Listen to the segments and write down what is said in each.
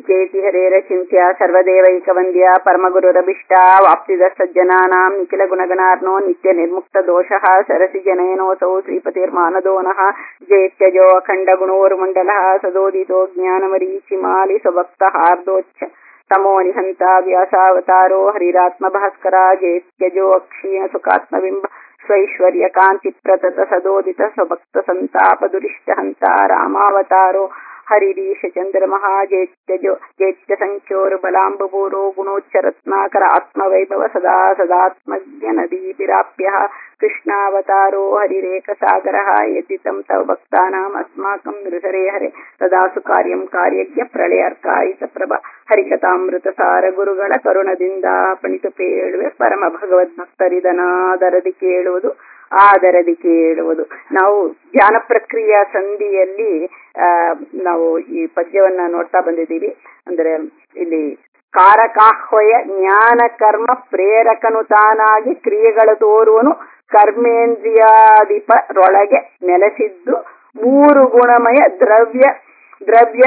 ಚೇತಿ ಹರೇರಚಿಂತ್ಯ ಸರ್ವದೇವೈಕವಂದ್ಯ ಪರಮಗುರುರಭಿಷ್ಟ ವಾಪ್ತಿದ ಸಜ್ಜನಾನಾಂ ನಿಖಿಲ ಗುಣಗಣಾರ್ನೋ ನಿತ್ಯ ನಿರ್ಮುಕ್ತ ದೋಷಃ ಸರಸಿ ಜನಯನೋಸೌ ಶ್ರೀಪತಿರ್ಮಾನದೋನಃ ಜೇತ್ಯಜೋ ಅಖಂಡ ಗುಣೋರ್ಮಂಡಲಃ ಸದೋದಿತೋ ಜ್ಞಾನಮರೀಚಿಮಾಲಿ ಸ್ವಭಕ್ತ ಹಾರ್ದೋಚ್ಛ ತಮೋ ನಿಹಂತ ವ್ಯಾಸಾವತಾರೋ ಹರಿರಾತ್ಮ ಭಾಸ್ಕರ ಜೇತ್ಯಜೋ ಅಕ್ಷೀಣ ಸುಖಾತ್ಮಬಿಂಬ ಸ್ವೈಶ್ವರ್ಯ ಕಾಂತಿ ಪ್ರತತ ಸದೋದಿತ ಸ್ವಭಕ್ತ ಸಂತಾಪ ದುರಿಷ್ಟ ಹಂತ ರಾಮಾವತಾರೋ ಹರಿರೀಶ ಚಂದ್ರಮಃ ಜೇತ್ಯ ಸಂಖ್ಯೋರು ಬಲಾಂಬಪೂರೋ ಗುಣೋಚ್ಚರತ್ನಾಕರ ಆತ್ಮವೈಭವ ಸದಾ ಸದಾತ್ಮಜ್ಞ ನದೀಭಿರಾಪ್ಯ ಕೃಷ್ಣಾವತಾರೋ ಹರಿರೇಕ ಸಾಗರ ಯದಿತಂ ತವ ಭಕ್ತಾನಾಂ ಅಸ್ಮಾಕಂ ನೃಹರೇ ಹರೆ ತದಾಸು ಕಾರ್ಯಂ ಕಾರ್ಯಜ್ಞ ಪ್ರಳಯಾರ್ಕಾಯಿತ ಪ್ರಭ ಹರಿಕಥಾಮೃತ ಸಾರ ಗುರುಗಳ ಕರುಣದಿಂದ ಪಣಿತು ಪೇಳುವೆ ಪರಮ ಭಗವದ್ಭಕ್ತರಿದನಾದರದಿ ಕೇಳುವುದು ಆದರದಿ ಕೇಳುವುದು. ನಾವು ಧ್ಯಾನ ಪ್ರಕ್ರಿಯೆಯ ಸಂಧಿಯಲ್ಲಿ ನಾವು ಈ ಪದ್ಯವನ್ನ ನೋಡ್ತಾ ಬಂದಿದ್ದೀವಿ. ಅಂದ್ರೆ ಇಲ್ಲಿ ಕಾರಕಾಹ್ವಯ ಜ್ಞಾನ ಕರ್ಮ ಪ್ರೇರಕನು ತಾನಾಗಿ ಕ್ರಿಯೆಗಳು ತೋರುವನು ಕರ್ಮೇಂದ್ರಿಯಾಧಿಪರೊಳಗೆ ನೆಲೆಸಿದ್ದು ಮೂರು ಗುಣಮಯ ದ್ರವ್ಯ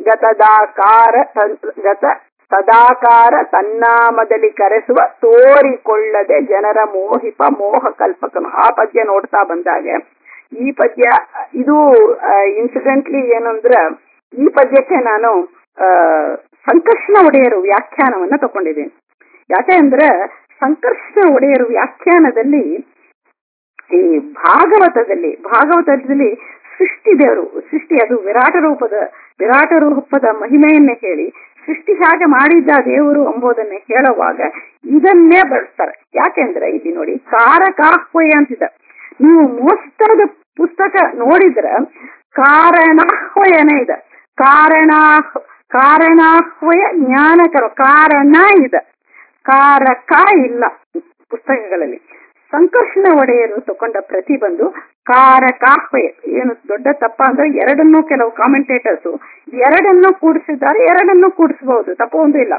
ಗತ ಸದಾಕಾರ ತನ್ನಾಮದಲ್ಲಿ ಕರೆಸುವ ತೋರಿಕೊಳ್ಳದೆ ಜನರ ಮೋಹಿಪ ಮೋಹ ಕಲ್ಪಕನು. ಆ ಪದ್ಯ ನೋಡ್ತಾ ಬಂದಾಗ ಈ ಪದ್ಯ ಇದು ಇನ್ಸಿಡೆಂಟ್ಲಿ ಏನಂದ್ರ ಈ ಪದ್ಯಕ್ಕೆ ನಾನು ಸಂಕರ್ಷಣ ಒಡೆಯರು ವ್ಯಾಖ್ಯಾನವನ್ನ ತಕೊಂಡಿದ್ದೀನಿ. ಯಾಕೆ ಅಂದ್ರೆ ಸಂಕರ್ಷಣ ಒಡೆಯರು ವ್ಯಾಖ್ಯಾನದಲ್ಲಿ ಈ ಭಾಗವತದಲ್ಲಿ ಸೃಷ್ಟಿ ದೇವರು ಸೃಷ್ಟಿ ಅದು ವಿರಾಟ ರೂಪದ ಮಹಿಮೆಯನ್ನೇ ಹೇಳಿ ಸೃಷ್ಟಿ ಹೇಗೆ ಮಾಡಿದ್ದ ದೇವರು ಎಂಬುದನ್ನೇ ಹೇಳುವಾಗ ಇದನ್ನೇ ಬಳಸ್ತಾರೆ. ಯಾಕೆಂದ್ರೆ ಇಲ್ಲಿ ನೋಡಿ ಕಾರಕಾಹ್ವಯ ಅಂತಿದೆ. ನೀವು ಮೋಸ್ತರದ ಪುಸ್ತಕ ನೋಡಿದ್ರೆ ಕಾರಣಾಹ್ವಯನೇ ಇದೆ. ಕಾರಣಾಹ್ವಯ ಜ್ಞಾನಕರ ಕಾರಣ ಇದೆ, ಕಾರಕ ಇಲ್ಲ ಪುಸ್ತಕಗಳಲ್ಲಿ. ಸಂಕರ್ಷಣ ಒಡೆಯರು ತಗೊಂಡ ಪ್ರತಿ ಬಂದು ಕಾರಕಾಹ್ವಯ. ಏನು ದೊಡ್ಡ ತಪ್ಪ ಅಂದ್ರೆ ಎರಡನ್ನೂ ಕೆಲವು ಕಾಮೆಂಟೇಟರ್ಸ್ ಎರಡನ್ನೂ ಕೂಡಿಸಿದ್ದಾರೆ, ಎರಡನ್ನೂ ಕೂಡಿಸಬಹುದು, ತಪ್ಪೊಂದು ಇಲ್ಲ.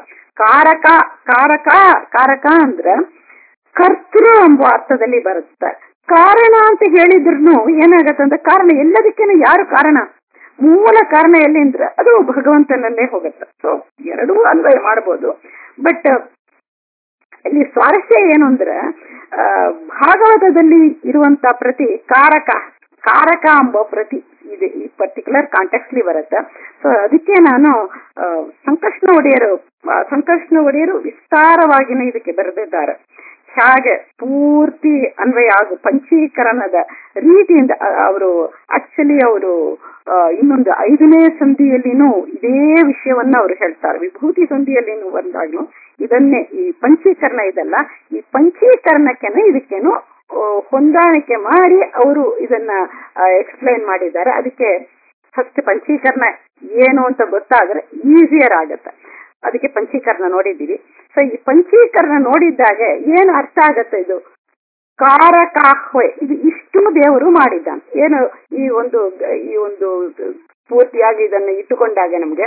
ಕಾರಕ ಅಂದ್ರೆ ಕರ್ತೃ ಎಂಬ ಅರ್ಥದಲ್ಲಿ ಬರುತ್ತೆ. ಕಾರಣ ಅಂತ ಹೇಳಿದ್ರು ಏನಾಗತ್ತೆ ಅಂದ್ರೆ ಕಾರಣ ಎಲ್ಲದಕ್ಕೇನು ಯಾರು ಕಾರಣ, ಮೂಲ ಕಾರಣ ಎಲ್ಲಿ ಅಂದ್ರೆ ಅದು ಭಗವಂತನಲ್ಲೇ ಹೋಗುತ್ತೆ. ಸೊ ಎರಡೂ ಅನ್ವಯ ಮಾಡ್ಬೋದು. ಬಟ್ ಇಲ್ಲಿ ಸ್ವಾರಸ್ಯ ಏನು ಅಂದ್ರೆ ಭಾಗವತದಲ್ಲಿ ಇರುವಂತ ಪ್ರತಿ ಕಾರಕ ಎಂಬ ಪ್ರತಿ ಇದೆ ಈ ಪರ್ಟಿಕ್ಯುಲರ್ ಕಾಂಟೆಕ್ಸ್ಲಿ ಬರುತ್ತೆ. ಸೊ ಅದಕ್ಕೆ ನಾನು ಸಂಕರ್ಷಣ ಒಡೆಯರು ವಿಸ್ತಾರವಾಗಿನೇ ಇದಕ್ಕೆ ಬರೆದಿದ್ದಾರೆ. ಹಾಗೆ ಪೂರ್ತಿ ಅನ್ವಯ ಆಗು ಪಂಚೀಕರಣದ ರೀತಿಯಿಂದ ಅವರು ಇನ್ನೊಂದು 5ನೇ ಸಂಧಿಯಲ್ಲಿನೂ ಇದೇ ವಿಷಯವನ್ನ ಅವರು ಹೇಳ್ತಾರೆ. ವಿಭೂತಿ ಸಂಧಿಯಲ್ಲಿನೂ ಬಂದಾಗ್ಲೂ ಇದನ್ನೇ ಈ ಪಂಚೀಕರಣ ಇದೆಲ್ಲ ಈ ಪಂಚೀಕರಣಕ್ಕೆನೆ ಇದಕ್ಕೇನು ಹೊಂದಾಣಿಕೆ ಮಾಡಿ ಅವರು ಇದನ್ನ ಎಕ್ಸ್ಪ್ಲೈನ್ ಮಾಡಿದ್ದಾರೆ. ಅದಕ್ಕೆ ಫಸ್ಟ್ ಪಂಚೀಕರಣ ಏನು ಅಂತ ಗೊತ್ತಾದ್ರೆ ಈಸಿಯರ್ ಆಗತ್ತೆ. ಅದಕ್ಕೆ ಪಂಚೀಕರಣ ನೋಡಿದ್ದೀವಿ. ಸೊ ಈ ಪಂಚೀಕರಣ ನೋಡಿದ್ದಾಗ ಏನು ಅರ್ಥ ಆಗತ್ತೆ, ಇದು ಕಾರಕಾಹ್ವಯ ಇದು ಇಷ್ಟು ದೇವರು ಮಾಡಿದ್ದಾನೆ. ಏನು ಈ ಒಂದು ಪೂರ್ತಿಯಾಗಿ ಇದನ್ನು ಇಟ್ಟುಕೊಂಡಾಗ ನಮ್ಗೆ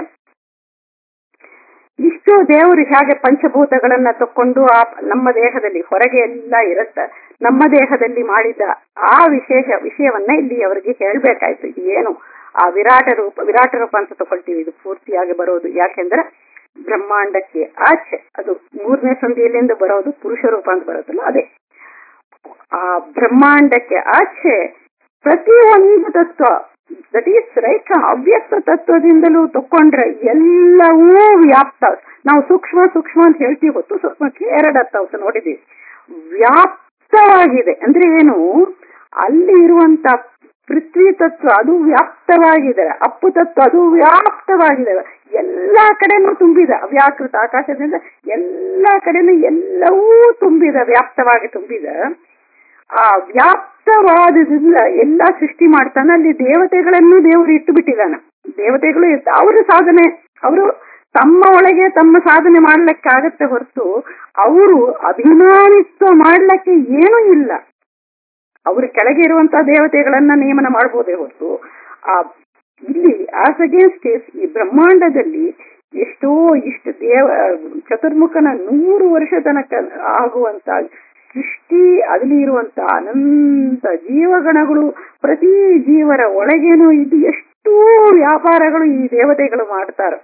ಇಷ್ಟು ದೇವರು ಹೇಗೆ ಪಂಚಭೂತಗಳನ್ನ ತಕ್ಕೊಂಡು ನಮ್ಮ ದೇಹದಲ್ಲಿ ಹೊರಗೆ ಎಲ್ಲ ಇರುತ್ತೆ, ನಮ್ಮ ದೇಹದಲ್ಲಿ ಮಾಡಿದ ಆ ವಿಷಯವನ್ನ ಇಲ್ಲಿ ಅವರಿಗೆ ಹೇಳ್ಬೇಕಾಯ್ತು. ಇದು ಏನು ಆ ವಿರಾಟ ರೂಪ ಅಂತ ತಗೊಳ್ತೀವಿ, ಇದು ಪೂರ್ತಿಯಾಗಿ ಬರೋದು. ಯಾಕೆಂದ್ರೆ ಬ್ರಹ್ಮಾಂಡಕ್ಕೆ ಆಚೆ ಅದು 3ನೇ ಸಂಧಿಯಲ್ಲಿಂದ ಬರೋದು ಪುರುಷ ರೂಪ ಅಂತ ಬರುತ್ತಲ್ಲ, ಅದೇ ಆ ಬ್ರಹ್ಮಾಂಡಕ್ಕೆ ಆಚೆ ಪ್ರತಿಯೊಂದು ತತ್ವ ದಟ್ ಈಸ್ ರೈಟ್ ಅವ್ಯಕ್ತ ತತ್ವದಿಂದಲೂ ತಕೊಂಡ್ರೆ ಎಲ್ಲವೂ ವ್ಯಾಪ್ತ. ನಾವು ಸೂಕ್ಷ್ಮ ಅಂತ ಹೇಳ್ತೀವಿ ಹೊತ್ತು ಸೂಕ್ಷ್ಮಕ್ಕೆ 2 ಅರ್ಥ ನೋಡಿದೀವಿ. ವ್ಯಾಪ್ತವಾಗಿದೆ ಅಂದ್ರೆ ಏನು, ಅಲ್ಲಿ ಇರುವಂತ ಪೃಥ್ವಿ ತತ್ವ ಅದು ವ್ಯಾಪ್ತವಾಗಿದೆ, ಅಪ್ಪು ತತ್ವ ಅದು ವ್ಯಾಪ್ತವಾಗಿದೆ, ಎಲ್ಲಾ ಕಡೆನೂ ತುಂಬಿದೆ. ಅವ್ಯಾಕೃತ ಆಕಾಶದಿಂದ ಎಲ್ಲಾ ಕಡೆನೂ ಎಲ್ಲವೂ ತುಂಬಿದೆ, ವ್ಯಾಪ್ತವಾಗಿ ತುಂಬಿದೆ. ಆ ವ್ಯಾಪ್ತವಾದದಿಂದ ಎಲ್ಲಾ ಸೃಷ್ಟಿ ಮಾಡ್ತಾನೆ. ಅಲ್ಲಿ ದೇವತೆಗಳನ್ನು ದೇವರು ಇಟ್ಟು ಬಿಟ್ಟಿದ್ದಾನೆ. ದೇವತೆಗಳು ಅವರ ಸಾಧನೆ, ಅವರು ತಮ್ಮ ಒಳಗೆ ತಮ್ಮ ಸಾಧನೆ ಮಾಡ್ಲಿಕ್ಕಾಗತ್ತೆ ಹೊರತು ಅವರು ಅಭಿಮಾನಿತ್ವ ಮಾಡ್ಲಿಕ್ಕೆ ಏನೂ ಇಲ್ಲ. ಅವ್ರ ಕೆಳಗೆ ಇರುವಂತಹ ದೇವತೆಗಳನ್ನ ನೇಮನ ಮಾಡಬಹುದೇ ಹೊರತು ಇಲ್ಲಿ ಆಸ್ ಅಗೇನ್ಸ್ಟ್ ಈ ಬ್ರಹ್ಮಾಂಡದಲ್ಲಿ ಇಷ್ಟು ಚತುರ್ಮುಖನ 100 ವರ್ಷ ತನಕ ಆಗುವಂತ ಸೃಷ್ಟಿ, ಅಲ್ಲಿ ಇರುವಂತ ಅನಂತ ಜೀವಗಣಗಳು, ಪ್ರತಿ ಜೀವರ ಒಳಗೇನೂ ಇದು ಎಷ್ಟು ವ್ಯಾಪಾರಗಳು ಈ ದೇವತೆಗಳು ಮಾಡ್ತಾರೆ.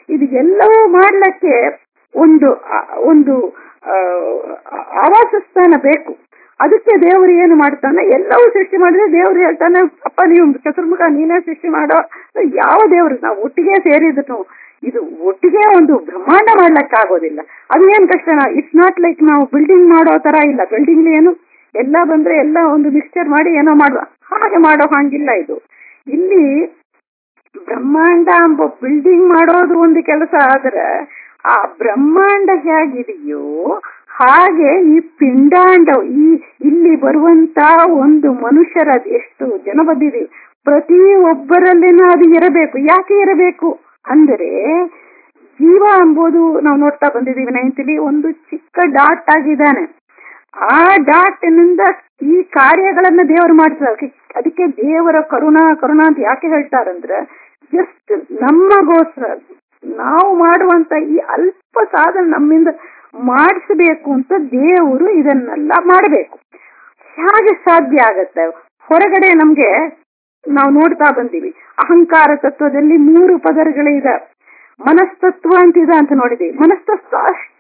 ಇದು ಎಲ್ಲವೂ ಮಾಡ್ಲಿಕ್ಕೆ ಒಂದು ಒಂದು ಆವಾಸ ಸ್ಥಾನ ಬೇಕು. ಅದಕ್ಕೆ ದೇವರು ಏನು ಮಾಡ್ತಾನೆ, ಎಲ್ಲವೂ ಸೃಷ್ಟಿ ಮಾಡಿದ್ರೆ ದೇವ್ರು ಹೇಳ್ತಾನೆ, ಅಪ್ಪ ನೀವು ಚತುರ್ಮುಖ ನೀನೇ ಸೃಷ್ಟಿ ಮಾಡೋ. ಯಾವ ದೇವ್ರು ನಾವು ಒಟ್ಟಿಗೆ ಸೇರಿದ್ರು ಇದು ಒಟ್ಟಿಗೆ ಒಂದು ಬ್ರಹ್ಮಾಂಡ ಮಾಡ್ಲಿಕ್ಕೆ ಆಗೋದಿಲ್ಲ. ಅದು ಏನ್ ಕಷ್ಟನಾ? ಇಟ್ಸ್ ನಾಟ್ ಲೈಕ್ ನಾವು ಬಿಲ್ಡಿಂಗ್ ಮಾಡೋ ತರ ಇಲ್ಲ. ಬಿಲ್ಡಿಂಗ್ ಏನು ಎಲ್ಲ ಬಂದ್ರೆ ಎಲ್ಲ ಒಂದು ಮಿಕ್ಸ್ಚರ್ ಮಾಡಿ ಏನೋ ಮಾಡುವ ಹಾಗೆ ಮಾಡೋ ಹಂಗಿಲ್ಲ. ಇದು ಇಲ್ಲಿ ಬ್ರಹ್ಮಾಂಡ ಎಂಬ ಬಿಲ್ಡಿಂಗ್ ಮಾಡೋದು ಒಂದು ಕೆಲಸ ಆದ್ರೆ, ಆ ಬ್ರಹ್ಮಾಂಡ ಹೇಗಿದೆಯೋ ಹಾಗೆ ಈ ಪಿಂಡಾಂಡ, ಈ ಇಲ್ಲಿ ಬರುವಂತ ಒಂದು ಮನುಷ್ಯರ ಎಷ್ಟು ಜನ ಬಂದಿದೆ, ಪ್ರತಿ ಒಬ್ಬರಲ್ಲಿನ ಅದು ಇರಬೇಕು. ಯಾಕೆ ಇರಬೇಕು ಅಂದರೆ, ಜೀವ ಎಂಬುದು ನಾವು ನೋಡ್ತಾ ಬಂದಿದ್ದೀವಿ ನೈನ್ತಿಲಿ ಒಂದು ಚಿಕ್ಕ ಡಾಟ್ ಆಗಿದ್ದಾನೆ. ಆ ಡಾಟ್ನಿಂದ ಈ ಕಾರ್ಯಗಳನ್ನ ದೇವರು ಮಾಡ್ತಾರೆ. ಅದಕ್ಕೆ ದೇವರ ಕರುಣಾ ಅಂತ ಯಾಕೆ ಹೇಳ್ತಾರಂದ್ರೆ, ಜಸ್ಟ್ ನಮಗೋಸ್ಕರ ನಾವು ಮಾಡುವಂತ ಈ ಅಲ್ಪ ಸಾಧನೆ ನಮ್ಮಿಂದ ಮಾಡಿಸಬೇಕು ಅಂತ ದೇವರು ಇದನ್ನೆಲ್ಲ ಮಾಡಬೇಕು. ಹೇಗೆ ಸಾಧ್ಯ ಆಗತ್ತೆ? ಹೊರಗಡೆ ನಮ್ಗೆ ನಾವು ನೋಡ್ತಾ ಬಂದೀವಿ, ಅಹಂಕಾರ ತತ್ವದಲ್ಲಿ 3 ಪದರಗಳಿದೆ. ಮನಸ್ತತ್ವ ಅಂತಿದೆ ಅಂತ ನೋಡಿದೀವಿ. ಮನಸ್ತತ್ವ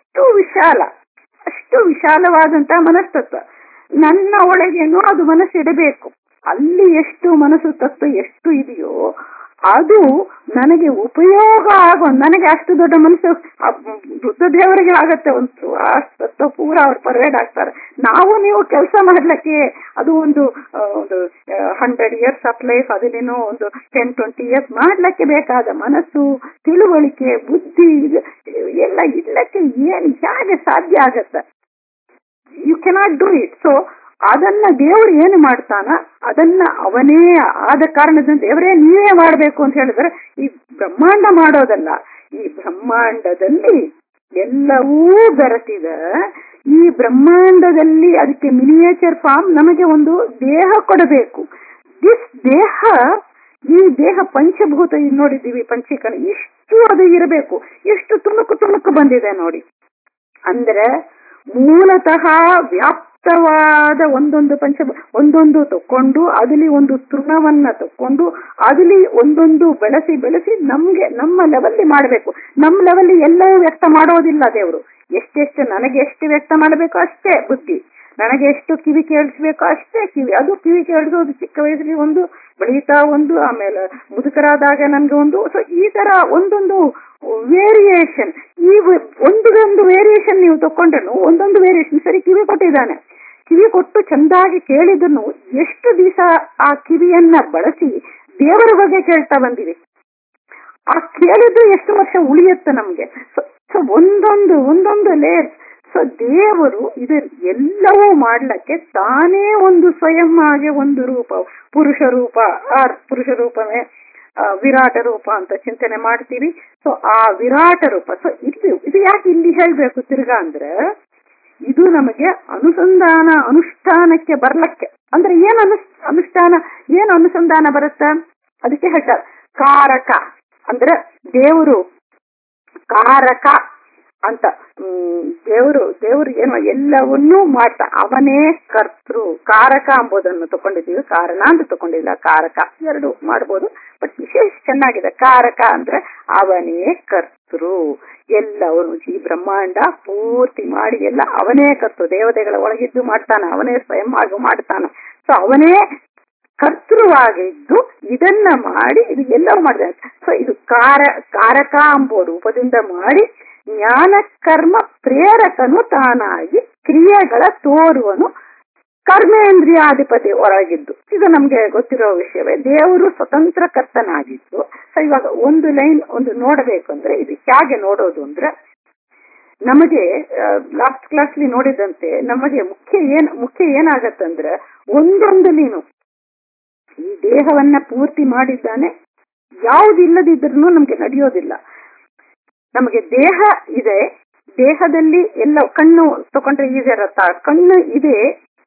ಅಷ್ಟು ವಿಶಾಲವಾದಂತ ಮನಸ್ತತ್ವ. ನನ್ನ ಒಳಗೇನೋ ಅದು ಮನಸ್ಸಿಡಬೇಕು. ಅಲ್ಲಿ ಎಷ್ಟು ಮನಸ್ಸು ತತ್ವ ಎಷ್ಟು ಇದೆಯೋ ಅದು ನನಗೆ ಉಪಯೋಗ ಆಗೋ, ನನಗೆ ಅಷ್ಟು ದೊಡ್ಡ ಮನಸ್ಸು ಬುದ್ಧ ದೇವರಿಗೆ ಆಗತ್ತೆ. ಒಂದು ಅಷ್ಟು ತತ್ವ ಪೂರ ಅವ್ರು ಪರ್ವೇಡ್ ಆಗ್ತಾರೆ. ನೀವು ಕೆಲಸ ಮಾಡ್ಲಿಕ್ಕೆ ಅದು ಒಂದು 100 years ಆಫ್ ಲೈಫ್, ಅದೇನೇನೋ ಒಂದು 10-20 years ಮಾಡ್ಲಿಕ್ಕೆ ಬೇಕಾದ ಮನಸ್ಸು, ತಿಳುವಳಿಕೆ, ಬುದ್ಧಿ ಎಲ್ಲ ಇಡ್ಲಕ್ಕೆ ಹೇಗೆ ಸಾಧ್ಯ ಆಗತ್ತೆ? You cannot do it. So ಅದನ್ನ ದೇವರು ಏನು ಮಾಡ್ತಾನ, ಅದನ್ನ ಅವನೇ ಆದ ಕಾರಣದಿಂದ ದೇವರೇ ನೀವೇ ಮಾಡಬೇಕು ಅಂತ ಹೇಳಿದ್ರೆ, ಈ ಬ್ರಹ್ಮಾಂಡ ಮಾಡೋದಲ್ಲ. ಈ ಬ್ರಹ್ಮಾಂಡದಲ್ಲಿ ಎಲ್ಲವೂ ಬೆರೆತಿದೆ. ಈ ಬ್ರಹ್ಮಾಂಡದಲ್ಲಿ ಅದಕ್ಕೆ ಮಿನಿಯೇಚರ್ ಫಾರ್ಮ್ ನಮಗೆ ಒಂದು ದೇಹ ಕೊಡಬೇಕು. ಈ ದೇಹ ಪಂಚಭೂತ ನೋಡಿದ್ದೀವಿ, ಪಂಚೀಕರಣ ಇಷ್ಟು ಅದು ಇರಬೇಕು. ಎಷ್ಟು ತುಣುಕು ಬಂದಿದೆ ನೋಡಿ. ಅಂದ್ರೆ ಮೂಲತಃ ವ್ಯಾಪ್ತವಾದ ಒಂದೊಂದು ತಕೊಂಡು ಅದಲ್ಲಿ ಒಂದು ತೃಣವನ್ನ ತಕೊಂಡು ಅದಲ್ಲಿ ಒಂದೊಂದು ಬೆಳೆಸಿ ನಮ್ಗೆ ನಮ್ಮ ಲೆವೆಲ್ಲಿ ಮಾಡಬೇಕು. ನಮ್ಮ ಲೆವೆಲ್ಲಿ ಎಲ್ಲವೂ ವ್ಯಕ್ತ ಮಾಡೋದಿಲ್ಲ ದೇವರು. ಎಷ್ಟೆಷ್ಟು ನನಗೆ ಎಷ್ಟು ವ್ಯಕ್ತ ಮಾಡಬೇಕು ಅಷ್ಟೇ ಬುದ್ಧಿ, ನನಗೆ ಎಷ್ಟು ಕಿವಿ ಕೇಳಿಸ್ಬೇಕು ಅಷ್ಟೇ ಕಿವಿ. ಅದು ಕಿವಿ ಕೇಳಿಸೋದು ಚಿಕ್ಕ ವಯಸ್ಸಲ್ಲಿ ಒಂದು, ಬೆಳೀತಾ ಒಂದು, ಆಮೇಲೆ ಮುದುಕರಾದಾಗ ನನ್ಗೆ ಒಂದು. ಸೊ ಈ ತರ ಒಂದೊಂದು ವೇರಿಯೇಷನ್, ಈ ಒಂದೊಂದು ವೇರಿಯೇಷನ್ ನೀವು ತಕೊಂಡ್ರು ಒಂದೊಂದು ವೇರಿಯೇಷನ್. ಸರಿ, ಕಿವಿ ಕೊಟ್ಟಿದ್ದಾನೆ, ಕಿವಿ ಕೊಟ್ಟು ಚಂದಾಗಿ ಕೇಳಿದನು. ಎಷ್ಟು ದಿವಸ ಆ ಕಿವಿಯನ್ನ ಬಳಸಿ ದೇವರ ಬಗ್ಗೆ ಕೇಳ್ತಾ ಬಂದಿವಿ. ಆ ಕೇಳಿದ್ದು ಎಷ್ಟು ವರ್ಷ ಉಳಿಯುತ್ತೆ ನಮ್ಗೆ. ಸೊ ಒಂದೊಂದು ಲೇಯರ್. ಸೊ ದೇವರು ಇದು ಎಲ್ಲವೂ ಮಾಡ್ಲಿಕ್ಕೆ ತಾನೇ ಒಂದು ಸ್ವಯಂ ಆಗಿ ಒಂದು ರೂಪ, ಪುರುಷ ರೂಪವೇ ವಿರಾಟ ರೂಪ ಅಂತ ಚಿಂತನೆ ಮಾಡ್ತೀವಿ. ಸೊ ಆ ವಿರಾಟ ರೂಪ, ಸೊ ಇದು ಯಾಕೆ ಇಲ್ಲಿ ಹೇಳ್ಬೇಕು ತಿರ್ಗಾ ಅಂದ್ರೆ, ಇದು ನಮಗೆ ಅನುಷ್ಠಾನಕ್ಕೆ ಬರ್ಲಕ್ಕೆ. ಅಂದ್ರೆ ಏನು ಅನುಸಂಧಾನ ಬರುತ್ತೆ? ಅದಕ್ಕೆ ಹೇಳ್ತಾರೆ ಕಾರಕ. ಅಂದ್ರೆ ದೇವರು ಕಾರಕ ಅಂತ. ದೇವರು ಏನು ಎಲ್ಲವನ್ನೂ ಮಾಡ್ತಾ, ಅವನೇ ಕರ್ತೃ. ಕಾರಕ ಎಂಬುದನ್ನು ತಕೊಂಡಿದ್ದೀವಿ, ಕಾರಣ ಅಂತ ತಕೊಂಡಿಲ್ಲ. ಕಾರಕ ಎರಡು ಮಾಡ್ಬೋದು, ಬಟ್ ವಿಶೇಷ ಚೆನ್ನಾಗಿದೆ. ಕಾರಕ ಅಂದ್ರೆ ಅವನೇ ಕರ್ತೃ. ಎಲ್ಲವನು ಈ ಬ್ರಹ್ಮಾಂಡ ಪೂರ್ತಿ ಮಾಡಿ ಎಲ್ಲ ಅವನೇ ಕರ್ತೃ. ದೇವತೆಗಳ ಒಳಗಿದ್ದು ಮಾಡ್ತಾನ, ಅವನೇ ಸ್ವಯಂ ಆಗಿ ಮಾಡ್ತಾನ. ಸೊ ಅವನೇ ಕರ್ತೃವಾಗಿದ್ದು ಇದನ್ನ ಮಾಡಿ ಇದು ಎಲ್ಲವೂ ಮಾಡಿದ. ಸೊ ಇದು ಕಾರಕ ಎಂಬ ರೂಪದಿಂದ ಮಾಡಿ ಜ್ಞಾನ ಕರ್ಮ ಪ್ರೇರಕನು ತಾನಾಗಿ ಕ್ರಿಯೆಗಳ ತೋರುವನು ಕರ್ಮೇಂದ್ರಿಯಾಧಿಪತಿ ಹೊರಗಿದ್ದು. ಇದು ನಮ್ಗೆ ಗೊತ್ತಿರೋ ವಿಷಯವೇ. ದೇವರು ಸ್ವತಂತ್ರ ಕರ್ತನಾಗಿದ್ದು. ಸೊ ಇವಾಗ ಒಂದು ಲೈನ್ ಒಂದು ನೋಡಬೇಕು ಅಂದ್ರೆ ಇದು ಹೇಗೆ ನೋಡೋದು ಅಂದ್ರೆ, ನಮಗೆ ಲಾಸ್ಟ್ ಕ್ಲಾಸ್ಲಿ ನೋಡಿದಂತೆ ನಮಗೆ ಮುಖ್ಯ ಏನಾಗತ್ತಂದ್ರೆ, ಒಂದೊಂದಲಿನು ಈ ದೇಹವನ್ನ ಪೂರ್ತಿ ಮಾಡಿದ್ದಾನೆ. ಯಾವುದಿಲ್ಲದಿದ್ರೂ ನಮ್ಗೆ ನಡೆಯೋದಿಲ್ಲ. ನಮಗೆ ದೇಹ ಇದೆ, ದೇಹದಲ್ಲಿ ಎಲ್ಲ ಕಣ್ಣು ತಗೊಂಡ್ರೆ ಈಸಿ ಇರತ್ತ, ಕಣ್ಣು ಇದೆ,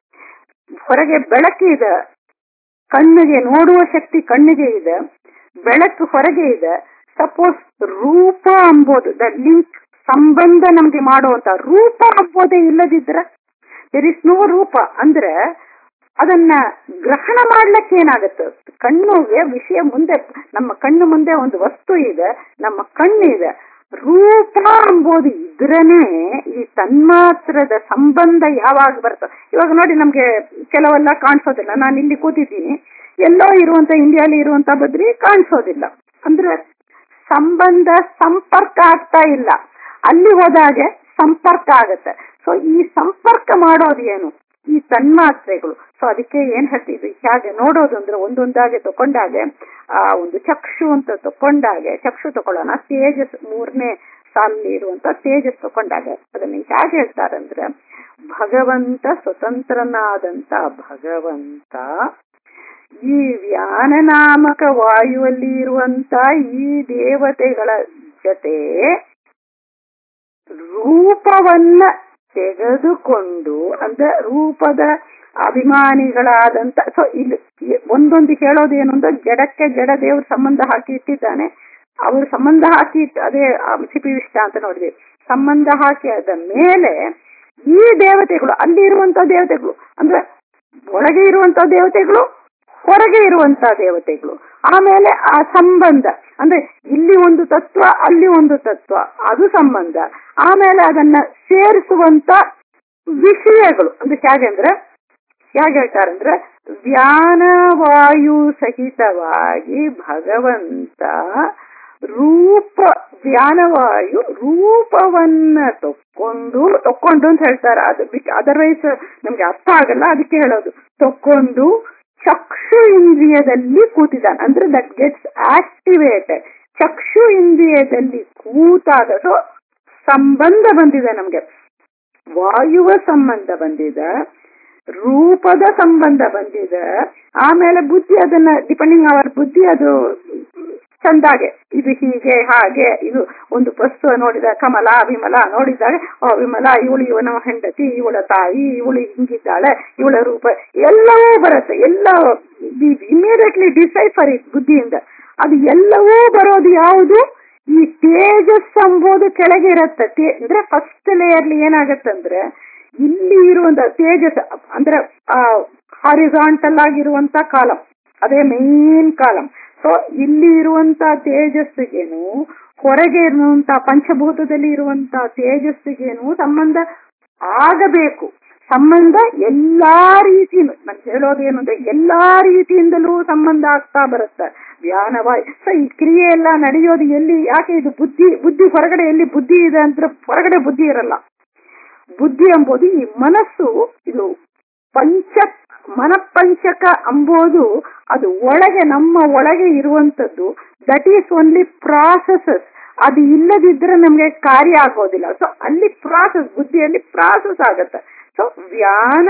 ಹೊರಗೆ ಬೆಳಕು ಇದೆ, ಕಣ್ಣಿಗೆ ನೋಡುವ ಶಕ್ತಿ ಕಣ್ಣಿಗೆ ಇದೆ, ಬೆಳಕು ಹೊರಗೆ ಇದೆ. ಸಪೋಸ್ ರೂಪ ಅಂಬೋದು ದ ಲಿಂಕ್ ಸಂಬಂಧ ನಮ್ಗೆ ಮಾಡುವಂತ ರೂಪ ಅಂಬೋದೇ ಇಲ್ಲದಿದ್ರೆ, ದೇರ್ ಇಸ್ ನೋ ರೂಪ ಅಂದ್ರೆ ಅದನ್ನ ಗ್ರಹಣ ಮಾಡ್ಲಿಕ್ಕೆ ಏನಾಗುತ್ತೆ? ಕಣ್ಣುಗೆ ವಿಷಯ ಮುಂದೆ, ನಮ್ಮ ಕಣ್ಣು ಮುಂದೆ ಒಂದು ವಸ್ತು ಇದೆ, ನಮ್ಮ ಕಣ್ಣಿದೆ, ರೂಪ ಎಂಬುದು ಇದ್ರನೇ ಈ ತನ್ಮಾತ್ರದ ಸಂಬಂಧ ಯಾವಾಗ ಬರ್ತದೆ. ಇವಾಗ ನೋಡಿ, ನಮ್ಗೆ ಕೆಲವೆಲ್ಲ ಕಾಣಿಸೋದಿಲ್ಲ. ನಾನು ಇಲ್ಲಿ ಕೂತಿದ್ದೀನಿ, ಎಲ್ಲೋ ಇರುವಂತ ಇಂಡಿಯಾಲಿ ಇರುವಂತ ಬದ್ರಿ ಕಾಣಿಸೋದಿಲ್ಲ. ಅಂದ್ರೆ ಸಂಬಂಧ ಸಂಪರ್ಕ ಆಗ್ತಾ ಇಲ್ಲ. ಅಲ್ಲಿ ಹೋದಾಗೆ ಸಂಪರ್ಕ ಆಗತ್ತೆ. ಸೊ ಈ ಸಂಪರ್ಕ ಮಾಡೋದು ಏನು? ಈ ತನ್ಮಾತ್ರೆಗಳು. ಸೊ ಅದಕ್ಕೆ ಏನ್ ಹೇಳ್ತಿದ್ವಿ, ಹೇಗೆ ನೋಡೋದು ಅಂದ್ರೆ ಒಂದೊಂದಾಗೆ ತಕೊಂಡಾಗೆ ಒಂದು ಚಕ್ಷು ಅಂತ ತಕೊಂಡಾಗೆ, ಚಕ್ಷು ತಕೊಳ್ಳೋಣ, ತೇಜಸ್ 3ನೇ ಸಾಲಲ್ಲಿ ಇರುವಂತ ತೇಜಸ್ ತಕೊಂಡಾಗ ಅದನ್ನ ಹೇಗೆ ಹೇಳ್ತಾರಂದ್ರೆ, ಭಗವಂತ ಸ್ವತಂತ್ರನಾದಂತ ಭಗವಂತ ಈ ವ್ಯಾನನಾಮಕ ವಾಯುವಲ್ಲಿ ಇರುವಂತ ಈ ದೇವತೆಗಳ ಜೊತೆ ರೂಪವನ್ನ ತೆಗೆದುಕೊಂಡು, ಅಂದ್ರೆ ರೂಪದ ಅಭಿಮಾನಿಗಳಾದಂತ. ಸೊ ಇಲ್ಲಿ ಒಂದೊಂದು ಹೇಳೋದು ಏನು ಅಂದ್ರೆ, ಜಡಕ್ಕೆ ಜಡ ದೇವ್ರ ಸಂಬಂಧ ಹಾಕಿ ಇಟ್ಟಿದ್ದಾನೆ. ಅವರು ಸಂಬಂಧ ಹಾಕಿ ಅದೇ ಸಿಪಿ ವಿಷ್ಟ ಅಂತ ನೋಡಿದ್ವಿ. ಸಂಬಂಧ ಹಾಕಿ ಆದ ಮೇಲೆ ಈ ದೇವತೆಗಳು, ಅಲ್ಲಿ ಇರುವಂತ ದೇವತೆಗಳು ಅಂದ್ರೆ ಒಳಗೆ ಇರುವಂತ ದೇವತೆಗಳು, ಹೊರಗೆ ಇರುವಂತ ದೇವತೆಗಳು, ಆಮೇಲೆ ಆ ಸಂಬಂಧ ಅಂದ್ರೆ ಇಲ್ಲಿ ಒಂದು ತತ್ವ, ಅಲ್ಲಿ ಒಂದು ತತ್ವ, ಅದು ಸಂಬಂಧ, ಆಮೇಲೆ ಅದನ್ನ ಸೇರಿಸುವಂತ ವಿಷಯಗಳು. ಅಂದ್ರೆ ಹೇಗೆ ಹೇಳ್ತಾರಂದ್ರೆ, ವ್ಯಾನವಾಯು ಸಹಿತವಾಗಿ ಭಗವಂತ ವ್ಯಾನವಾಯು ರೂಪವನ್ನ ತಕ್ಕೊಂಡು ಅಂತ ಹೇಳ್ತಾರೆ. ಅದು ಅದರ್ವೈಸ್ ನಮ್ಗೆ ಅರ್ಥ ಆಗಲ್ಲ, ಅದಕ್ಕೆ ಹೇಳೋದು. ತಕ್ಕೊಂಡು ಚಕ್ಷು ಇಂದ್ರಿಯದಲ್ಲಿ ಕೂತಿದ್ದಾನೆ. ಅಂದ್ರೆ ದಟ್ ಗೆಟ್ಸ್ ಆಕ್ಟಿವೇಟೆಡ್. ಚಕ್ಷು ಇಂದ್ರಿಯದಲ್ಲಿ ಕೂತಾದ ಸಂಬಂಧ ಬಂದಿದೆ ನಮ್ಗೆ. ವಾಯುವ ಸಂಬಂಧ ಬಂದಿದೆ, ರೂಪದ ಸಂಬಂಧ ಬಂದಿದೆ, ಆಮೇಲೆ ಬುದ್ಧಿ ಅದನ್ನ ಡಿಪೆಂಡಿಂಗ್ ಅವರ್ ಬುದ್ಧಿ ಅದು ಚಂದಾಗೆ ಇದು ಹೀಗೆ ಹಾಗೆ. ಇದು ಒಂದು ವಸ್ತು ನೋಡಿದ, ಕಮಲ ವಿಮಲ ನೋಡಿದಾಗ, ವಿಮಲ ಇವಳು ಇವನ ಹೆಂಡತಿ, ಇವಳ ತಾಯಿ, ಇವಳು ಹಿಂಗಿದ್ದಾಳೆ, ಇವಳ ರೂಪ ಎಲ್ಲವೂ ಬರುತ್ತೆ. ಎಲ್ಲ ಇಮಿಡಿಯೇಟ್ಲಿ ಡಿಸೈಫರ್ ಇಟ್ ಬುದ್ಧಿಯಿಂದ. ಅದು ಎಲ್ಲವೂ ಬರೋದು ಯಾವುದು? ಈ ತೇಜಸ್ ಎಂಬುದು ಕೆಳಗೆ ಇರತ್ತೆ. ಅಂದ್ರೆ ಫಸ್ಟ್ ಲೇಯರ್ಲಿ ಏನಾಗತ್ತಂದ್ರೆ, ಇಲ್ಲಿ ಇರುವಂತ ತೇಜಸ್ ಅಂದ್ರೆ ಹಾರಿಜಾಂಟಲ್ ಆಗಿರುವಂತ ಕಾಲಂ, ಅದೇ ಮೇನ್ ಕಾಲಂ. ಸೊ ಇಲ್ಲಿ ಇರುವಂತ ತೇಜಸ್ಸಿಗೇನು, ಹೊರಗೆ ಇರುವಂತ ಪಂಚಭೂತದಲ್ಲಿ ಇರುವಂತ ತೇಜಸ್ಸಿಗೇನು ಸಂಬಂಧ ಆಗಬೇಕು. ಸಂಬಂಧ ಎಲ್ಲಾ ರೀತಿಯೂ, ನಾನು ಹೇಳೋದೇನು ಅಂದ್ರೆ ಎಲ್ಲಾ ರೀತಿಯಿಂದಲೂ ಸಂಬಂಧ ಆಗ್ತಾ ಬರುತ್ತೆ. ವ್ಯಾನವಾಯು. ಸೊ ಈ ಕ್ರಿಯೆ ಎಲ್ಲ ನಡೆಯೋದು ಎಲ್ಲಿ? ಯಾಕೆ? ಇದು ಬುದ್ಧಿ ಹೊರಗಡೆ ಎಲ್ಲಿ ಬುದ್ಧಿ ಇದೆ ಅಂದ್ರೆ ಹೊರಗಡೆ ಬುದ್ಧಿ ಇರಲ್ಲ. ಬುದ್ಧಿ ಎಂಬುದು ಈ ಮನಸ್ಸು, ಇದು ಮನಪಂಚಕ ಎಂಬುದು ಅದು ಒಳಗೆ, ನಮ್ಮ ಒಳಗೆ ಇರುವಂತದ್ದು. That is only processes. ಅದು ಇಲ್ಲದಿದ್ರೆ ನಮ್ಗೆ ಕಾರ್ಯ ಆಗೋದಿಲ್ಲ. ಸೊ ಅಲ್ಲಿ ಪ್ರಾಸೆಸ್, ಬುದ್ಧಿಯಲ್ಲಿ ಪ್ರಾಸೆಸ್ ಆಗತ್ತೆ. ಸೊ ವ್ಯಾನ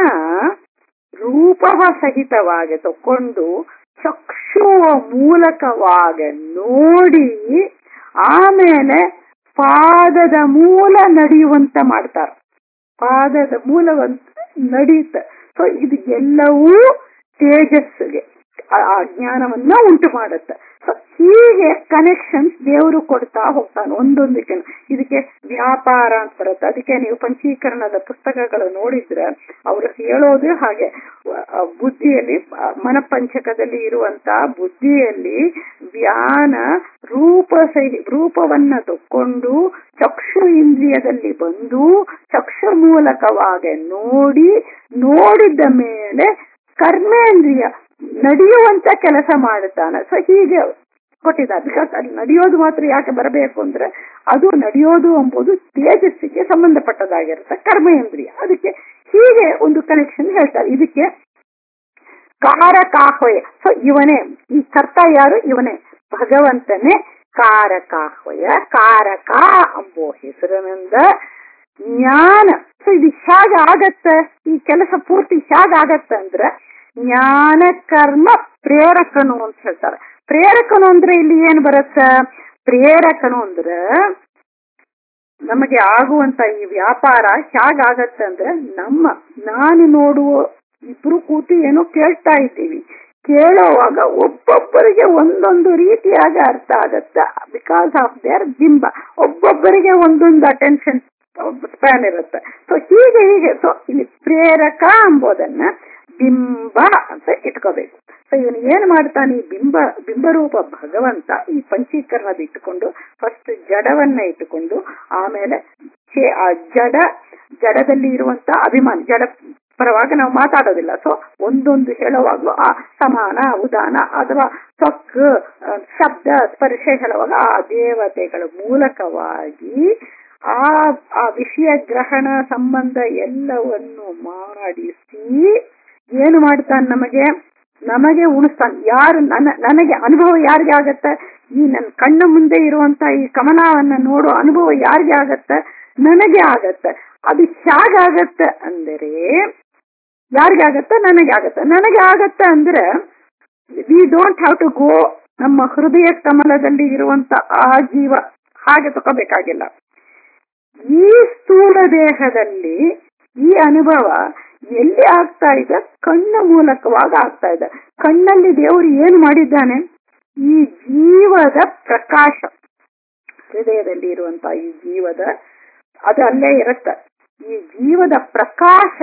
ರೂಪ ಸಹಿತವಾಗಿ ತಕೊಂಡು ಚಕ್ಷುವ ಮೂಲಕವಾಗಿ ನೋಡಿ, ಆಮೇಲೆ ಪಾದದ ಮೂಲ ನಡೆಯುವಂತ ಮಾಡ್ತಾರೆ. ಪಾದದ ಮೂಲವಂತ ನಡೆಯುತ್ತೆ. ಸೊ ಇದು ಎಲ್ಲವೂ ತೇಜಸ್ಸಿಗೆ ಅಜ್ಞಾನವನ್ನ ಉಂಟು ಮಾಡುತ್ತೆ. ಸೊ ಹೀಗೆ ಕನೆಕ್ಷನ್ಸ್ ದೇವರು ಕೊಡ್ತಾ ಹೋಗ್ತಾನೆ ಒಂದೊಂದಕ್ಕೆ. ಇದಕ್ಕೆ ವ್ಯಾಪಾರ ಅಂತ ಬರುತ್ತೆ. ಅದಕ್ಕೆ ನೀವು ಪಂಚೀಕರಣದ ಪುಸ್ತಕಗಳು ನೋಡಿದ್ರೆ ಅವರು ಹೇಳೋದು ಹಾಗೆ, ಬುದ್ಧಿಯಲ್ಲಿ ಮನಪಂಚಕದಲ್ಲಿ ಇರುವಂತ ಬುದ್ಧಿಯಲ್ಲಿ ವ್ಯಾನ ರೂಪವನ್ನ ತಕ್ಕೊಂಡು ಚಕ್ಷು ಇಂದ್ರಿಯದಲ್ಲಿ ಬಂದು ಚಕ್ಷು ಮೂಲಕವಾಗಿ ನೋಡಿದ ಮೇಲೆ ಕರ್ಮೇಂದ್ರಿಯ ನಡೆಯುವಂತ ಕೆಲಸ ಮಾಡುತ್ತಾನೆ. ಸೊ ಹೀಗೆ ಕೊಟ್ಟಿದ್ದಾರೆ. ಬಿಕಾಸ್ ಅಲ್ಲಿ ನಡೆಯೋದು ಮಾತ್ರ ಯಾಕೆ ಬರಬೇಕು ಅಂದ್ರೆ, ಅದು ನಡೆಯೋದು ಎಂಬುದು ತೇಜಸ್ಸಿಗೆ ಸಂಬಂಧಪಟ್ಟದಾಗಿರುತ್ತೆ, ಕರ್ಮೇಂದ್ರಿಯ. ಅದಕ್ಕೆ ಹೀಗೆ ಒಂದು ಕನೆಕ್ಷನ್ ಹೇಳ್ತಾರೆ. ಇದಕ್ಕೆ ಕಾರಕಾಹ್ವಯ. ಸೊ ಇವನೇ ಈ ಕರ್ತ ಯಾರು? ಇವನೇ ಭಗವಂತನೇ ಕಾರಕಾಹ್ವಯ. ಕಾರಕ ಎಂಬೋ ಹೆಸರಿನಿಂದ ಜ್ಞಾನ. ಸೊ ಇದು ಹೇಗೆ ಆಗತ್ತೆ? ಈ ಕೆಲಸ ಪೂರ್ತಿ ಹೇಗಾಗತ್ತೆ ಅಂದ್ರೆ, ಜ್ಞಾನ ಕರ್ಮ ಪ್ರೇರಕನು ಅಂತ ಹೇಳ್ತಾರೆ. ಪ್ರೇರಕನು ಅಂದ್ರೆ ಇಲ್ಲಿ ಏನ್ ಬರುತ್ತೆ? ಪ್ರೇರಕನು ಅಂದ್ರೆ ನಮಗೆ ಆಗುವಂತ ಈ ವ್ಯಾಪಾರ ಹೇಗಾಗತ್ತೆ ಅಂದ್ರೆ, ನಾನು ನೋಡುವ ಇಬ್ರು ಕೂತು ಏನೋ ಕೇಳ್ತಾ ಇದ್ದೀವಿ. ಕೇಳೋವಾಗ ಒಬ್ಬೊಬ್ಬರಿಗೆ ಒಂದೊಂದು ರೀತಿಯಾಗಿ ಅರ್ಥ ಆಗತ್ತೆ. ಬಿಕಾಸ್ ಆಫ್ ದೇರ್ ಬಿಂಬ. ಒಬ್ಬೊಬ್ಬರಿಗೆ ಒಂದೊಂದು ಅಟೆನ್ಷನ್ ಸ್ಪ್ಯಾನ್ ಇರುತ್ತೆ. ಸೊ ಹೀಗೆ. ಸೊ ಇಲ್ಲಿ ಪ್ರೇರಕ ಎಂಬುದನ್ನ ಬಿಂಬ ಅಂತ ಇಟ್ಕೋಬೇಕು. ಸೊ ಇವನು ಏನ್ ಮಾಡ್ತಾನೆ, ಈ ಬಿಂಬರೂಪ ಭಗವಂತ ಈ ಪಂಚೀಕರಣದ ಇಟ್ಟುಕೊಂಡು ಫಸ್ಟ್ ಜಡವನ್ನ ಇಟ್ಟುಕೊಂಡು ಆಮೇಲೆ ಆ ಜಡದಲ್ಲಿ ಇರುವಂತ ಅಭಿಮಾನ, ಜಡ ಪರವಾಗಿ ನಾವು ಮಾತಾಡೋದಿಲ್ಲ. ಸೊ ಒಂದೊಂದು ಹೇಳುವಾಗ್ಲೂ ಆ ಸಮಾನ ಉದಾನ ಅಥವಾ ತ್ವಕ್ ಶಬ್ದ ಸ್ಪರ್ಶ ಹೇಳುವಾಗ ಆ ದೇವತೆಗಳ ಮೂಲಕವಾಗಿ ಆ ವಿಷಯ ಗ್ರಹಣ ಸಂಬಂಧ ಎಲ್ಲವನ್ನು ಮಾಡಿಸಿ ಏನು ಮಾಡ್ತಾನೆ, ನಮಗೆ ಉಣಿಸ್ತಾನೆ. ಯಾರು ನನಗೆ ಅನುಭವ ಯಾರಿಗೆ ಆಗತ್ತೆ, ಈ ನನ್ನ ಕಣ್ಣ ಮುಂದೆ ಇರುವಂತ ಈ ಕಮಲವನ್ನ ನೋಡೋ ಅನುಭವ ಯಾರಿಗೆ ಆಗತ್ತೆ, ನನಗೆ ಆಗತ್ತೆ. ಅದು ಹೇಗಾಗತ್ತೆ ಅಂದರೆ, ಯಾರಿಗೆ ಆಗತ್ತೆ, ನನಗೆ ಆಗತ್ತೆ. ನನಗೆ ಆಗತ್ತೆ ಅಂದ್ರೆ we don't have to go ನಮ್ಮ ಹೃದಯ ಕಮಲದಲ್ಲಿ ಇರುವಂತ ಆ ಜೀವ ಹಾಗೆ ತಗೋಬೇಕಾಗಿಲ್ಲ. ಈ ಸ್ಥೂಲ ದೇಹದಲ್ಲಿ ಈ ಅನುಭವ ಎಲ್ಲಿ ಆಗ್ತಾ ಇದೆ, ಕಣ್ಣ ಮೂಲಕವಾಗಿ ಆಗ್ತಾ ಇದೆ. ಕಣ್ಣಲ್ಲಿ ದೇವರು ಏನು ಮಾಡಿದ್ದಾನೆ, ಈ ಜೀವದ ಪ್ರಕಾಶ, ಹೃದಯದಲ್ಲಿ ಇರುವಂತ ಈ ಜೀವದ ಅದು ಅಲ್ಲೇ ಇರುತ್ತೆ. ಈ ಜೀವದ ಪ್ರಕಾಶ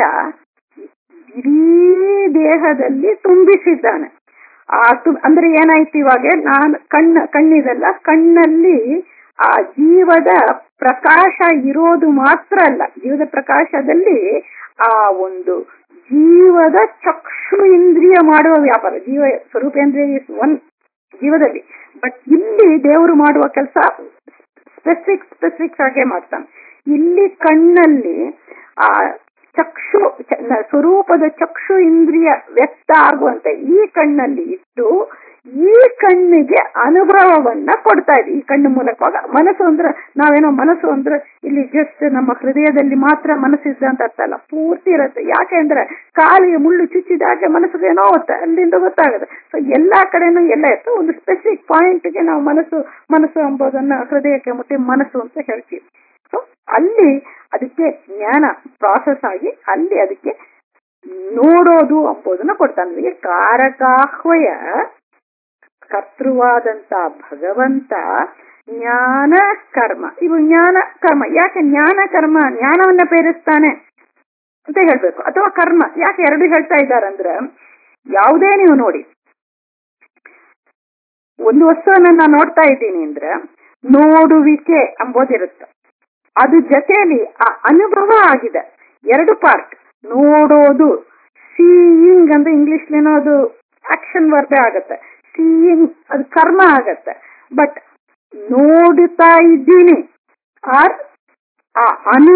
ಇಡೀ ದೇಹದಲ್ಲಿ ತುಂಬಿಸಿದ್ದಾನೆ. ಅಂದ್ರೆ ಏನಾಯ್ತು, ಇವಾಗ ನಾನು ಕಣ್ಣಿದಲ್ಲ, ಕಣ್ಣಲ್ಲಿ ಆ ಜೀವದ ಪ್ರಕಾಶ ಇರೋದು ಮಾತ್ರ ಅಲ್ಲ, ಜೀವದ ಪ್ರಕಾಶದಲ್ಲಿ ಆ ಒಂದು ಜೀವದ ಚಕ್ಷು ಇಂದ್ರಿಯ ಮಾಡುವ ವ್ಯಾಪಾರ, ಜೀವ ಸ್ವರೂಪೇಂದ್ರಿಯ ಒನ್ ಜೀವದಲ್ಲಿ. ಬಟ್ ಇಲ್ಲಿ ದೇವರು ಮಾಡುವ ಕೆಲಸ ಸ್ಪೆಸಿಫಿಕ್ಸ್ ಆಗೇ ಮಾಡ್ತಾನೆ. ಇಲ್ಲಿ ಕಣ್ಣಲ್ಲಿ ಆ ಚಕ್ಷು ಸ್ವರೂಪದ ಚಕ್ಷು ಇಂದ್ರಿಯ ವ್ಯಕ್ತ ಆಗುವಂತೆ ಈ ಕಣ್ಣಲ್ಲಿ ಇಟ್ಟು ಈ ಕಣ್ಣಿಗೆ ಅನುಭವವನ್ನ ಕೊಡ್ತಾ ಇದೆ. ಈ ಕಣ್ಣು ಮೂಲಕವಾಗ ಮನಸ್ಸು ಅಂದ್ರೆ ನಾವೇನೋ ಮನಸ್ಸು ಅಂದ್ರೆ ಇಲ್ಲಿ ಜಸ್ಟ್ ನಮ್ಮ ಹೃದಯದಲ್ಲಿ ಮಾತ್ರ ಮನಸ್ಸಿದ್ದ ಅಂತ ಅರ್ಥ ಅಲ್ಲ, ಪೂರ್ತಿ ಇರುತ್ತೆ. ಯಾಕೆ ಅಂದ್ರೆ ಕಾಲಿಗೆ ಮುಳ್ಳು ಚುಚ್ಚಿದಾಗೆ ಮನಸ್ಸಿಗೆ ನೋವುತ್ತೆ, ಅಲ್ಲಿಂದ ಗೊತ್ತಾಗುತ್ತೆ. ಸೊ ಎಲ್ಲಾ ಕಡೆನೂ ಎಲ್ಲ ಇತ್ತು. ಒಂದು ಸ್ಪೆಸಿಫಿಕ್ ಪಾಯಿಂಟ್ಗೆ ನಾವು ಮನಸ್ಸು ಎಂಬುದನ್ನ ಹೃದಯಕ್ಕೆ ಮುಟ್ಟಿ ಮನಸ್ಸು ಅಂತ ಹೇಳ್ತೀವಿ. ಸೊ ಅಲ್ಲಿ ಅದಕ್ಕೆ ಜ್ಞಾನ ಪ್ರಾಸೆಸ್ ಆಗಿ ಅಲ್ಲಿ ಅದಕ್ಕೆ ನೋಡೋದು ಎಂಬುದನ್ನ ಕೊಡ್ತಾನೆ. ಕಾರಕಾಹ್ವಯ ಕರ್ತೃವಾದಂತ ಭಗವಂತ ಜ್ಞಾನ ಕರ್ಮ, ಇವು ಜ್ಞಾನ ಕರ್ಮ. ಯಾಕೆ ಜ್ಞಾನ ಕರ್ಮ, ಜ್ಞಾನವನ್ನ ಪ್ರೇರಿಸ್ತಾನೆ ಅಂತ ಹೇಳ್ಬೇಕು, ಅಥವಾ ಕರ್ಮ ಯಾಕೆ ಎರಡು ಹೇಳ್ತಾ ಇದ್ದಾರಂದ್ರೆ, ಯಾವುದೇ ನೀವು ನೋಡಿ ಒಂದು ವಸ್ತುವನ್ನ ನಾನು ನೋಡ್ತಾ ಇದ್ದೀನಿ ಅಂದ್ರೆ ನೋಡುವಿಕೆ ಎಂಬುದಿರುತ್ತೆ, ಅದು ಜೊತೆಯಲ್ಲಿ ಆ ಅನುಭವ ಆಗಿದೆ. ಎರಡು ಪಾರ್ಟ್, ನೋಡೋದು ಸೀಯಿಂಗ್ ಅಂದ್ರೆ ಇಂಗ್ಲಿಷ್ ಅದು ಆಕ್ಷನ್ ವರ್ಬೇ ಆಗತ್ತೆ, ಸೀಯಿಂಗ್ ಅದು ಕರ್ಮ ಆಗತ್ತೆ. ಬಟ್ ನೋಡುತ್ತಾ ಇದ್ದೀನಿ ಆರ್ ಆ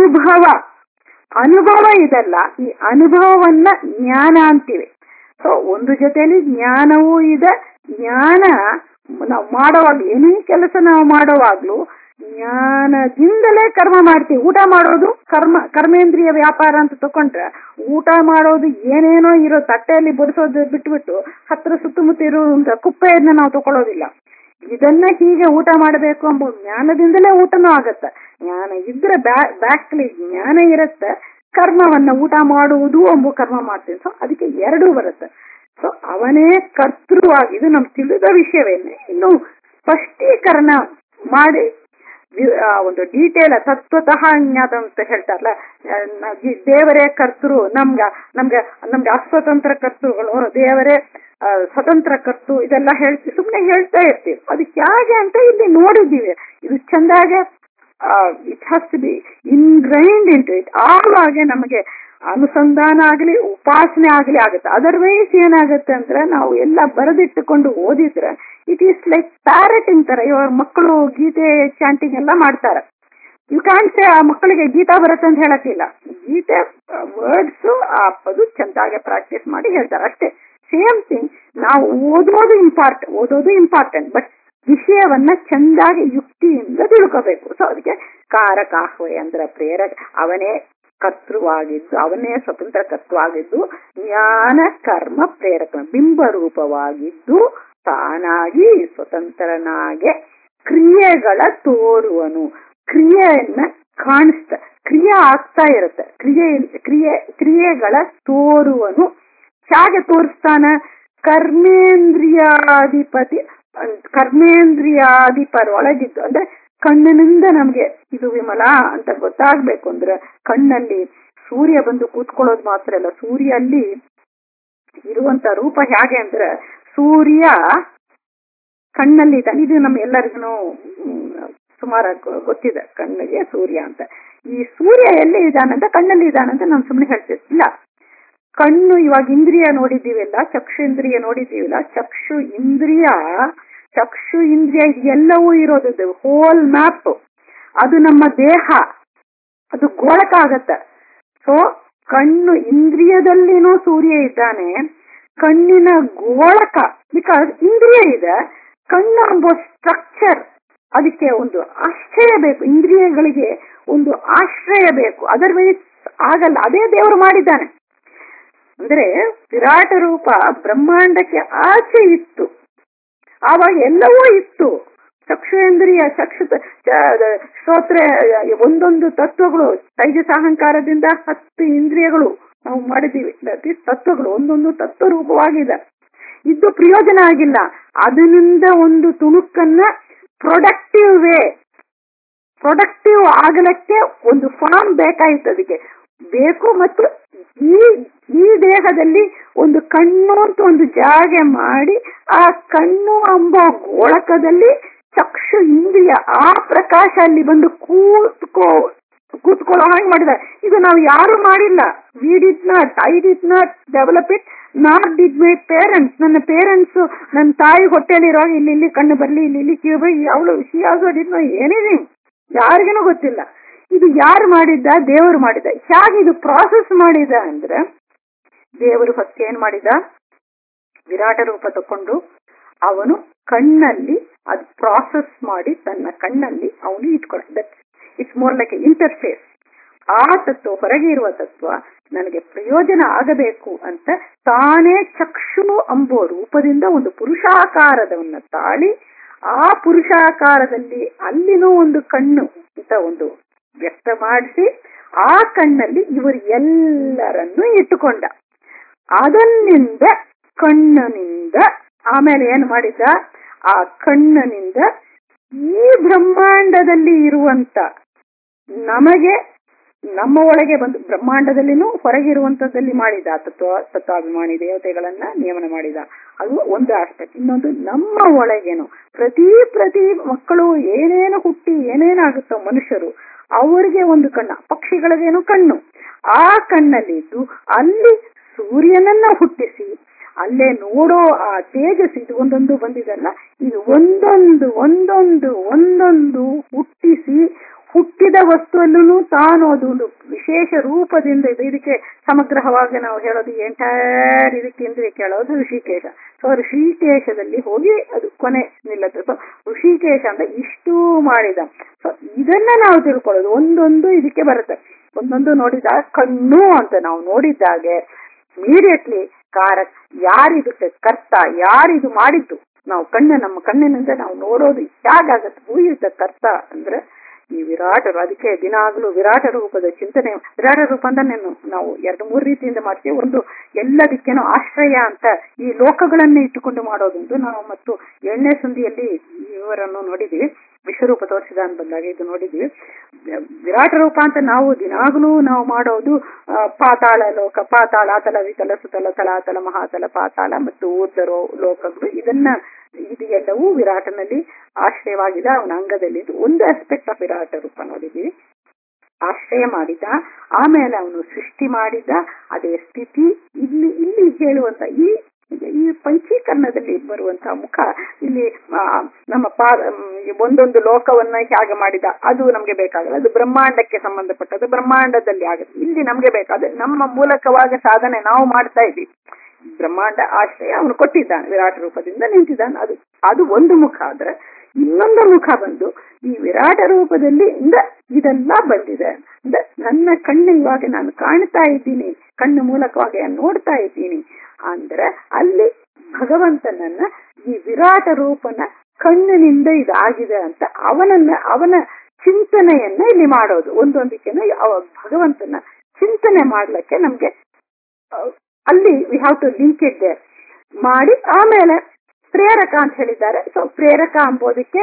ಅನುಭವ ಇದೆಲ್ಲ, ಈ ಅನುಭವವನ್ನ ಜ್ಞಾನ ಅಂತೀವಿ. ಸೊ ಒಂದು ಜೊತೆಯಲ್ಲಿ ಜ್ಞಾನವೂ ಇದೆ. ಜ್ಞಾನ ನಾವು ಮಾಡುವಾಗ ಏನೇ ಕೆಲಸ ನಾವು ಮಾಡುವಾಗ್ಲೂ ಜ್ಞಾನದಿಂದಲೇ ಕರ್ಮ ಮಾಡ್ತೀವಿ. ಊಟ ಮಾಡೋದು ಕರ್ಮೇಂದ್ರಿಯ ವ್ಯಾಪಾರ ಅಂತ ತಕೊಂಡ್ರೆ, ಊಟ ಮಾಡೋದು ಏನೇನೋ ಇರೋ ತಟ್ಟೆಯಲ್ಲಿ ಬಡಿಸೋದು ಬಿಟ್ಬಿಟ್ಟು ಹತ್ರ ಸುತ್ತಮುತ್ತ ಇರುವಂತ ಕುಪ್ಪೆಯನ್ನ ನಾವು ತಗೊಳ್ಳೋದಿಲ್ಲ. ಇದನ್ನ ಹೀಗೆ ಊಟ ಮಾಡಬೇಕು ಎಂಬ ಜ್ಞಾನದಿಂದಲೇ ಊಟನೂ ಆಗತ್ತೆ. ಜ್ಞಾನ ಇದ್ರೆ ಬ್ಯಾಕ್ಲಿ ಜ್ಞಾನ ಇರುತ್ತೆ, ಕರ್ಮವನ್ನ ಊಟ ಮಾಡುವುದು ಎಂಬ ಕರ್ಮ ಮಾಡ್ತೀವಿ. ಸೊ ಅದಕ್ಕೆ ಎರಡೂ ಬರುತ್ತೆ. ಸೊ ಅವನೇ ಕರ್ತೃವಾಗಿ, ಇದು ನಮ್ಗೆ ತಿಳಿದ ವಿಷಯವೇನೆ. ಇನ್ನು ಸ್ಪಷ್ಟೀಕರಣ ಮಾಡಿ ಒಂದು ಡೀಟೇಲ್ ತತ್ವತಃ ಜ್ಞಾತ ಅಂತ ಹೇಳ್ತಾರಲ್ಲ, ದೇವರೇ ಕರ್ತೃ, ನಮ್ಗೆ ಅಸ್ವತಂತ್ರ ಕರ್ತೃಗಳು, ದೇವರೇ ಸ್ವತಂತ್ರ ಕರ್ತು, ಇದೆಲ್ಲ ಸುಮ್ಮನೆ ಹೇಳ್ತಾ ಇರ್ತೀವಿ. ಅದಕ್ಕೆ ಹೇಗೆ ಅಂತ ಇಲ್ಲಿ ನೋಡಿದ್ದೀವಿ. ಇದು ಚಂದಾಗೆ it has to be ingrained into it. ಆವಾಗೆ ನಮಗೆ ಅನುಸಂಧಾನ ಆಗಲಿ ಉಪಾಸನೆ ಆಗಲಿ ಆಗುತ್ತೆ. ಅದರ್ವೈಸ್ ಏನಾಗುತ್ತೆ ಅಂದ್ರೆ ನಾವು ಎಲ್ಲ ಬರೆದಿಟ್ಟುಕೊಂಡು ಓದಿದ್ರೆ ಇಟ್ ಈಸ್ ಲೈಕ್ ಪ್ಯಾರೆಟಿಂಗ್ ತರ. ಇವಾಗ ಮಕ್ಕಳು ಗೀತೆ ಚಾಂಟಿಂಗ್ ಎಲ್ಲ ಮಾಡ್ತಾರೆ. ಯು ಕ್ಯಾನ್ ಸೇ ಆ ಮಕ್ಕಳಿಗೆ ಗೀತಾ ಬರುತ್ತೆ ಅಂತ ಹೇಳಕ್ಕಿಲ್ಲ. ಗೀತೆ ವರ್ಡ್ಸ್ ಅದು ಚಂದಾಗೆ ಪ್ರಾಕ್ಟೀಸ್ ಮಾಡಿ ಹೇಳ್ತಾರೆ ಅಷ್ಟೇ. ಸೇಮ್ ಥಿಂಗ್ ನಾವು ಓದೋದು ಇಂಪಾರ್ಟೆಂಟ್, ಬಟ್ ವಿಷಯವನ್ನ ಚಂದಾಗಿ ಯುಕ್ತಿಯಿಂದ ತಿಳ್ಕೋಬೇಕು. ಸೊ ಅದಕ್ಕೆ ಕಾರಕಾಹ್ವಯ ಅಂದ್ರೆ ಪ್ರೇರಕ, ಅವನೇ ಕರ್ತೃವಾಗಿದ್ದು, ಅವನೇ ಸ್ವತಂತ್ರ ಕರ್ತೃವಾಗಿದ್ದು, ಜ್ಞಾನ ಕರ್ಮ ಪ್ರೇರಕ ಬಿಂಬರೂಪವಾಗಿದ್ದು, ತಾನಾಗಿ ಸ್ವತಂತ್ರನಾಗೆ ಕ್ರಿಯೆಗಳ ತೋರುವನು. ಕ್ರಿಯೆಯನ್ನ ಕಾಣಿಸ್ತ, ಕ್ರಿಯೆ ಆಗ್ತಾ ಇರುತ್ತೆ, ಕ್ರಿಯೆಗಳ ತೋರುವನು. ಹೇಗೆ ತೋರಿಸ್ತಾನ? ಕರ್ಮೇಂದ್ರಿಯಾಧಿಪರೊಳಗಿದ್ದು, ಅಂದ್ರೆ ಕಣ್ಣಿನಿಂದ ನಮ್ಗೆ ಇದು ವಿಮಲ ಅಂತ ಗೊತ್ತಾಗ್ಬೇಕು ಅಂದ್ರೆ ಕಣ್ಣಲ್ಲಿ ಸೂರ್ಯ ಬಂದು ಕೂತ್ಕೊಳ್ಳೋದು ಮಾತ್ರ ಅಲ್ಲ, ಸೂರ್ಯ ಅಲ್ಲಿ ಇರುವಂತ ರೂಪ ಹೇಗೆ ಅಂದ್ರೆ ಸೂರ್ಯ ಕಣ್ಣಲ್ಲಿ ಇದ್ದಾನೆ. ಇದು ನಮ್ಮ ಎಲ್ಲರಿಗೂ ಸುಮಾರು ಗೊತ್ತಿದೆ, ಕಣ್ಣಿಗೆ ಸೂರ್ಯ ಅಂತ. ಈ ಸೂರ್ಯ ಎಲ್ಲಿ ಇದ್ದಾನಂತ, ಕಣ್ಣಲ್ಲಿ ಇದ್ದಾನಂತ ನಾನು ಸುಮ್ಮನೆ ಹೇಳ್ತಿರ್ಲಿಲ್ಲ. ಕಣ್ಣು ಇವಾಗ ಇಂದ್ರಿಯ ನೋಡಿದ್ದೀವಿಲ್ಲ, ಚಕ್ಷು ಇಂದ್ರಿಯ ನೋಡಿದ್ದೀವಿಲ್ಲ, ಚಕ್ಷು ಇಂದ್ರಿಯ ಇದೆಲ್ಲವೂ ಇರೋದು ಹೋಲ್ ಮ್ಯಾಪ್. ಅದು ನಮ್ಮ ದೇಹ, ಅದು ಗೋಳಕ ಆಗತ್ತೆ. ಸೊ ಕಣ್ಣು ಇಂದ್ರಿಯದಲ್ಲಿನೂ ಸೂರ್ಯ ಇದ್ದಾನೆ, ಕಣ್ಣಿನ ಗೋಳಕ, ಬಿಕಾಸ್ ಇಂದ್ರಿಯ ಇದೆ, ಕಣ್ಣು ಎಂಬ ಸ್ಟ್ರಕ್ಚರ್, ಅದಕ್ಕೆ ಒಂದು ಆಶ್ರಯ ಬೇಕು, ಇಂದ್ರಿಯಗಳಿಗೆ ಒಂದು ಆಶ್ರಯ ಬೇಕು, ಅದರ್ವೈಸ್ ಆಗಲ್ಲ. ಅದೇ ದೇವರು ಮಾಡಿದ್ದಾನೆ. ಅಂದ್ರೆ ವಿರಾಟ ರೂಪ ಬ್ರಹ್ಮಾಂಡಕ್ಕೆ ಆಚೆ ಇತ್ತು, ಆವಾಗ ಎಲ್ಲವೂ ಇತ್ತು. ಚಕ್ಷುರೇಂದ್ರಿಯ, ಶ್ರೋತ್ರ, ಒಂದೊಂದು ತತ್ವಗಳು, ತೈಜಸ ಅಹಂಕಾರದಿಂದ 10 ಇಂದ್ರಿಯಗಳು ನಾವು ಮಾಡಿದ್ದೀವಿ. ತತ್ವಗಳು ಒಂದೊಂದು ತತ್ವ ರೂಪವಾಗಿದೆ. ಇದು ಪ್ರಯೋಜನ ಆಗಿಲ್ಲ. ಅದರಿಂದ ಒಂದು ತುಣುಕನ್ನ ಪ್ರೊಡಕ್ಟಿವ್ ಆಗಲಿಕ್ಕೆ ಒಂದು ಫಾರ್ಮ್ ಬೇಕಾಯಿತು, ಅದಕ್ಕೆ ಬೇಕು. ಮತ್ತು ಈ ದೇಹದಲ್ಲಿ ಒಂದು ಕಣ್ಣು ಅಂತ ಒಂದು ಜಾಗ ಮಾಡಿ, ಆ ಕಣ್ಣು ಎಂಬ ಗೋಳಕದಲ್ಲಿ ಚಕ್ಷು ಇಂದ್ರಿಯ, ಆ ಪ್ರಕಾಶ ಅಲ್ಲಿ ಬಂದು ಕೂತ್ಕೊಳ್ಳೋ ಹಾಗೆ ಮಾಡಿದ್ದಾರೆ. ಇದು ನಾವು ಯಾರು ಮಾಡಿಲ್ಲ. We did not, I did not develop it, not did my parents. ನನ್ನ ಪೇರೆಂಟ್ಸ್, ನನ್ನ ತಾಯಿ ಹೊಟ್ಟೆಲಿರುವಾಗ ಇಲ್ಲಿ ಕಣ್ಣು ಬರ್ಲಿ, ಇಲ್ಲಿ ಕಿವಿ ಬರಲಿ, ಅವಳು she also did not anything. ಯಾರಿಗೇನೂ ಗೊತ್ತಿಲ್ಲ. ಇದು ಯಾರು ಮಾಡಿದ್ದ? ದೇವರು ಮಾಡಿದ್ದ. ಹೇಗೆ ಇದು ಪ್ರಾಸೆಸ್ ಮಾಡಿದ ಅಂದ್ರೆ, ದೇವರು ಫಸ್ಟ್ ಏನ್ ಮಾಡಿದ, ವಿರಾಟ ರೂಪ ತಕೊಂಡು ಅವನು ಕಣ್ಣಲ್ಲಿ ಅದು ಪ್ರಾಸೆಸ್ ಮಾಡಿ ತನ್ನ ಕಣ್ಣಲ್ಲಿ ಅವನು ಇಟ್ಕೊಂಡ. It's more like a interface. ಆ ತತ್ವ, ಹೊರಗೆ ಇರುವ ತತ್ವ ನನಗೆ ಪ್ರಯೋಜನ ಆಗಬೇಕು ಅಂತ ತಾನೇ ಚಕ್ಷು ಎಂಬೋ ರೂಪದಿಂದ ಒಂದು ಪುರುಷಾಕಾರದವನ್ನ ತಾಳಿ, ಆ ಪುರುಷಾಕಾರದಲ್ಲಿ ಅಲ್ಲಿನೂ ಒಂದು ಕಣ್ಣು ಅಂತ ಒಂದು ವ್ಯಕ್ತ ಮಾಡಿಸಿ, ಆ ಕಣ್ಣಲ್ಲಿ ಇವರು ಎಲ್ಲರನ್ನೂ ಇಟ್ಟುಕೊಂಡ. ಅದನ್ನಿಂದ ಕಣ್ಣಿನಿಂದ ಆಮೇಲೆ ಏನ್ ಮಾಡಿದ, ಆ ಕಣ್ಣಿನಿಂದ ಈ ಬ್ರಹ್ಮಾಂಡದಲ್ಲಿ ಇರುವಂತ ನಮಗೆ, ನಮ್ಮ ಒಳಗೆ ಬಂದು ಬ್ರಹ್ಮಾಂಡದಲ್ಲಿನೂ ಹೊರಗಿರುವಂತದ್ದಲ್ಲಿ ಮಾಡಿದ ತತ್ವಾಭಿಮಾನಿ ದೇವತೆಗಳನ್ನ ನೇಮನ ಮಾಡಿದ. ಅದು ಒಂದು ಆಸ್ಪೆಕ್ಟ್. ಇನ್ನೊಂದು ನಮ್ಮ ಒಳಗೇನು ಪ್ರತಿ ಮಕ್ಕಳು ಏನೇನು ಹುಟ್ಟಿ ಏನೇನಾಗುತ್ತೋ ಮನುಷ್ಯರು, ಅವರಿಗೆ ಒಂದು ಕಣ್ಣ, ಪಕ್ಷಿಗಳಿಗೇನು ಕಣ್ಣು, ಆ ಕಣ್ಣಲ್ಲಿದ್ದು ಅಲ್ಲಿ ಸೂರ್ಯನನ್ನ ಹುಟ್ಟಿಸಿ ಅಲ್ಲೇ ನೋಡೋ ಆ ತೇಜಸ್ಸು, ಇದು ಒಂದೊಂದು ಬಂದಿದಲ್ಲ, ಇದು ಒಂದೊಂದು ಹುಟ್ಟಿಸಿ, ಹುಟ್ಟಿದ ವಸ್ತುವಲ್ಲೂ ತಾನು ಅದು ಒಂದು ವಿಶೇಷ ರೂಪದಿಂದ ಇದಕ್ಕೆ ಸಮಗ್ರವಾಗಿ ನಾವು ಹೇಳೋದು ಎಂಟೈರ್ ಇದಕ್ಕೆ ಕೇಳೋದು ಋಷಿಕೇಶ. ಸೊ ಋಷಿಕೇಶದಲ್ಲಿ ಹೋಗಿ ಅದು ಕೊನೆ ನಿಲ್ಲತ್ತೆ. ಸೊ ಋಷಿಕೇಶ ಅಂತ ಇಷ್ಟು ಮಾಡಿದ. ಸೊ ಇದನ್ನ ನಾವು ತಿಳ್ಕೊಳ್ಳೋದು ಒಂದೊಂದು ಇದಕ್ಕೆ ಬರುತ್ತೆ. ಒಂದೊಂದು ನೋಡಿದಾಗ ಕಣ್ಣು ಅಂತ ನಾವು ನೋಡಿದ್ದಾಗೆ ಇಮಿಡಿಯೇಟ್ಲಿ ಯಾರಿದಕ್ಕೆ ಕರ್ತ, ಯಾರಿದು ಮಾಡಿದ್ದು, ನಾವು ನಮ್ಮ ಕಣ್ಣಿನಿಂದ ನಾವು ನೋಡೋದು ಹೇಗಾಗತ್ತೆ, ಹೂಯಿದ ಕರ್ತ ಅಂದ್ರೆ ಈ ವಿರಾಟರು. ಅದಕ್ಕೆ ದಿನಾಗ್ಲೂ ವಿರಾಟ ರೂಪದ ಚಿಂತನೆ, ವಿರಾಟ ರೂಪ ಅಂತ ನಾವು 2-3 ರೀತಿಯಿಂದ ಮಾಡ್ತೀವಿ. ಒಂದು ಎಲ್ಲದಕ್ಕೇನೋ ಆಶ್ರಯ ಅಂತ ಈ ಲೋಕಗಳನ್ನೇ ಇಟ್ಟುಕೊಂಡು ಮಾಡೋದುಂಟು. ನಾವು ಮತ್ತು 7ನೇ ಸಂಧಿಯಲ್ಲಿ ಇವರನ್ನು ನೋಡಿದ್ವಿ, ವಿಶ್ವರೂಪ ತೋರಿಸಿದ ಅಂತ ಬಂದಾಗ ಇದು ನೋಡಿದ್ವಿ. ವಿರಾಟ ರೂಪ ಅಂತ ನಾವು ದಿನಾಗ್ಲೂ ನಾವು ಮಾಡೋದು ಪಾತಾಳ ಲೋಕ, ಪಾತಾಳ, ಅತಲ, ವಿತಲ, ಸುತಲ, ತಲಾತಲ, ಮಹಾತಲ, ಪಾತಾಳ ಮತ್ತು ಊರ್ಧರೋ ಲೋಕಗಳು. ಇದು ಎಲ್ಲವೂ ವಿರಾಟನಲ್ಲಿ ಆಶ್ರಯವಾಗಿದೆ, ಅವನ ಅಂಗದಲ್ಲಿ. ಒಂದು ಆಸ್ಪೆಕ್ಟ್ ಆಫ್ ವಿರಾಟ ರೂಪ ನೋಡಿದ್ದೀವಿ. ಆಶ್ರಯ ಮಾಡಿದ, ಆಮೇಲೆ ಅವನು ಸೃಷ್ಟಿ ಮಾಡಿದ, ಅದೇ ಸ್ಥಿತಿ ಇಲ್ಲಿ ಹೇಳುವಂತ ಈ ಪಂಚೀಕರಣದಲ್ಲಿ ಬರುವಂತಹ ಮುಖ. ಇಲ್ಲಿ ನಮ್ಮ ಒಂದೊಂದು ಲೋಕವನ್ನ ಹೇಗೆ ಮಾಡಿದ ಅದು ನಮ್ಗೆ ಬೇಕಾಗಲ್ಲ, ಅದು ಬ್ರಹ್ಮಾಂಡಕ್ಕೆ ಸಂಬಂಧಪಟ್ಟದ್ದು, ಬ್ರಹ್ಮಾಂಡದಲ್ಲಿ ಆಗುತ್ತೆ. ಇಲ್ಲಿ ನಮ್ಗೆ ಬೇಕಾದ್ರೆ ನಮ್ಮ ಮೂಲಕವಾಗಿ ಸಾಧನೆ ನಾವು ಮಾಡ್ತಾ ಇದ್ದೀವಿ. ಬ್ರಹ್ಮಾಂಡ ಆಶ್ರಯ ಅವನು ಕೊಟ್ಟಿದ್ದಾನೆ, ವಿರಾಟ ರೂಪದಿಂದ ನಿಂತಿದ್ದಾನೆ. ಅದು ಒಂದು ಮುಖ. ಆದ್ರೆ ಇನ್ನೊಂದು ಮುಖ ಬಂದು ಈ ವಿರಾಟ ರೂಪದಲ್ಲಿ ಇದೆಲ್ಲ ಬಂದಿದೆ. ನನ್ನ ಕಣ್ಣು ಇವಾಗ ನಾನು ಕಾಣ್ತಾ ಇದ್ದೀನಿ, ಕಣ್ಣು ಮೂಲಕವಾಗಿ ನೋಡ್ತಾ ಇದ್ದೀನಿ ಅಂದ್ರೆ ಅಲ್ಲಿ ಭಗವಂತನನ್ನ ಈ ವಿರಾಟ ರೂಪನ ಕಣ್ಣಿನಿಂದ ಇದಾಗಿದೆ ಅಂತ ಅವನ ಚಿಂತನೆಯನ್ನ ಇಲ್ಲಿ ಮಾಡೋದು. ಒಂದೊಂದಕ್ಕೆನ ಭಗವಂತನ ಚಿಂತನೆ ಮಾಡ್ಲಿಕ್ಕೆ ನಮ್ಗೆ ಅಲ್ಲಿ we have to link it there ಮಾಡಿ. ಆಮೇಲೆ ಪ್ರೇರಕ ಅಂತ ಹೇಳಿದ್ದಾರೆ. ಸೊ ಪ್ರೇರಕ ಅಂಬೋದಕ್ಕೆ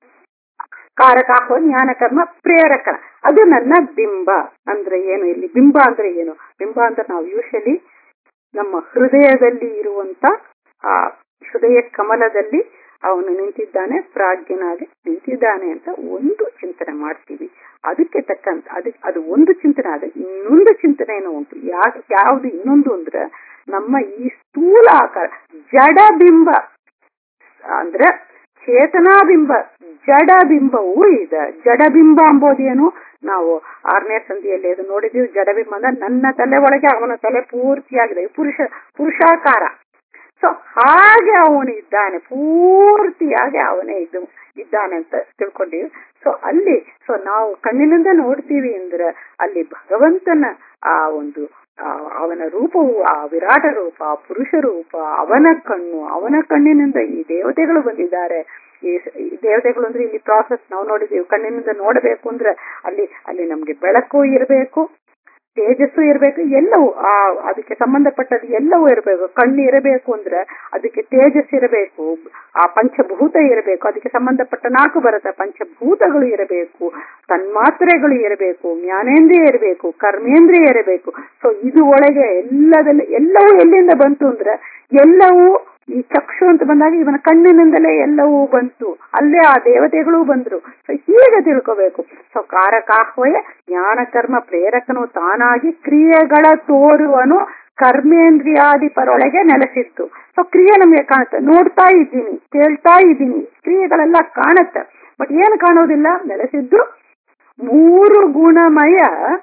ಕಾರಕ, ಜ್ಞಾನ, ಕರ್ಮ, ಪ್ರೇರಕ. ಅದು ನನ್ನ ಬಿಂಬ ಅಂದ್ರೆ ಏನು, ಇಲ್ಲಿ ಬಿಂಬ ಅಂದ್ರೆ ಏನು? ಬಿಂಬ ಅಂದ್ರೆ ನಾವು ಯೂಶಲಿ ನಮ್ಮ ಹೃದಯದಲ್ಲಿ ಇರುವಂತ ಆ ಹೃದಯ ಕಮಲದಲ್ಲಿ ಅವನು ನಿಂತಿದ್ದಾನೆ, ಪ್ರಾಜ್ಞನಾಗಿ ನಿಂತಿದ್ದಾನೆ ಅಂತ ಒಂದು ಚಿಂತನೆ ಮಾಡ್ತೀವಿ. ಅದಕ್ಕೆ ತಕ್ಕಂತ ಅದು ಒಂದು ಚಿಂತನೆ ಆದ ಇನ್ನೊಂದು ಚಿಂತನೆನೂ ಉಂಟು. ಯಾವ್ದು ಇನ್ನೊಂದು ಅಂದ್ರೆ ನಮ್ಮ ಈ ಸ್ಥೂಲ ಆಕಾರ ಜಡಬಿಂಬ ಅಂದ್ರೆ ಚೇತನಾಬಿಂಬ ಜಡಬಿಂಬವೂ ಇದೆ. ಜಡಬಿಂಬ ಅಂಬೋದೇನು ನಾವು 6ನೇ ಸಂಧಿಯಲ್ಲಿ ಅದು ನೋಡಿದೀವಿ. ಜಡಬಿಂಬ ಅಂದ್ರೆ ನನ್ನ ತಲೆ ಒಳಗೆ ಅವನ ತಲೆ ಪೂರ್ತಿಯಾಗಿದೆ, ಪುರುಷಾಕಾರ. ಸೊ ಹಾಗೆ ಅವನು ಇದ್ದಾನೆ, ಪೂರ್ತಿಯಾಗಿ ಅವನೇ ಇದ್ದಾನೆ ಅಂತ ತಿಳ್ಕೊಂಡಿವಿ. ಸೊ ಅಲ್ಲಿ ನಾವು ಕಣ್ಣಿನಿಂದ ನೋಡ್ತೀವಿ ಅಂದ್ರೆ ಅಲ್ಲಿ ಭಗವಂತನ ಆ ಒಂದು ಅವನ ರೂಪವು, ಆ ವಿರಾಟ ರೂಪ, ಪುರುಷ ರೂಪ, ಅವನ ಕಣ್ಣಿನಿಂದ ಈ ದೇವತೆಗಳು ಬಂದಿದ್ದಾರೆ. ಈ ದೇವತೆಗಳು ಅಂದ್ರೆ ಇಲ್ಲಿ ಪ್ರಾಸೆಸ್ ನಾವು ನೋಡಿದೀವಿ. ಕಣ್ಣಿನಿಂದ ನೋಡಬೇಕು ಅಂದ್ರೆ ಅಲ್ಲಿ ನಮ್ಗೆ ಬೆಳಕು ಇರಬೇಕು, ತೇಜಸ್ಸು ಇರಬೇಕು, ಎಲ್ಲವೂ ಅದಕ್ಕೆ ಸಂಬಂಧಪಟ್ಟದ್ದು ಎಲ್ಲವೂ ಇರಬೇಕು. ಕಣ್ಣು ಇರಬೇಕು ಅಂದ್ರೆ ಅದಕ್ಕೆ ತೇಜಸ್ಸು ಇರಬೇಕು, ಆ ಪಂಚಭೂತ ಇರಬೇಕು, ಅದಕ್ಕೆ ಸಂಬಂಧಪಟ್ಟ 4 ಬರುತ್ತೆ, ಪಂಚಭೂತಗಳು ಇರಬೇಕು, ತನ್ಮಾತ್ರೆಗಳು ಇರಬೇಕು, ಜ್ಞಾನೇಂದ್ರಿಯ ಇರಬೇಕು, ಕರ್ಮೇಂದ್ರಿಯ ಇರಬೇಕು. ಸೊ ಇದು ಒಳಗೆ ಎಲ್ಲವೂ ಎಲ್ಲಿಂದ ಬಂತು ಅಂದ್ರೆ ಎಲ್ಲವೂ ಈ ಚಕ್ಷು ಅಂತ ಬಂದಾಗ ಇವನ ಕಣ್ಣಿನಿಂದಲೇ ಎಲ್ಲವೂ ಬಂತು, ಅಲ್ಲೇ ಆ ದೇವತೆಗಳು ಬಂದ್ರು. ಸೊ ಹೀಗೆ ತಿಳ್ಕೋಬೇಕು. ಸೊ ಕಾರಕಾಹ್ವಯ ಜ್ಞಾನ ಕರ್ಮ ಪ್ರೇರಕನು ತಾನಾಗಿ ಕ್ರಿಯೆಗಳ ತೋರುವನು ಕರ್ಮೇಂದ್ರಿಯಾದಿ ಪರೊಳಗೆ ನೆಲೆಸಿತ್ತು. ಸೊ ಕ್ರಿಯೆ ನಮಗೆ ಕಾಣುತ್ತೆ, ನೋಡ್ತಾ ಇದ್ದೀನಿ, ಕೇಳ್ತಾ ಇದ್ದೀನಿ, ಕ್ರಿಯೆಗಳೆಲ್ಲ ಕಾಣುತ್ತೆ. ಬಟ್ ಏನು ಕಾಣೋದಿಲ್ಲ, ನೆಲೆಸಿದ್ದು 3 ಗುಣಮಯ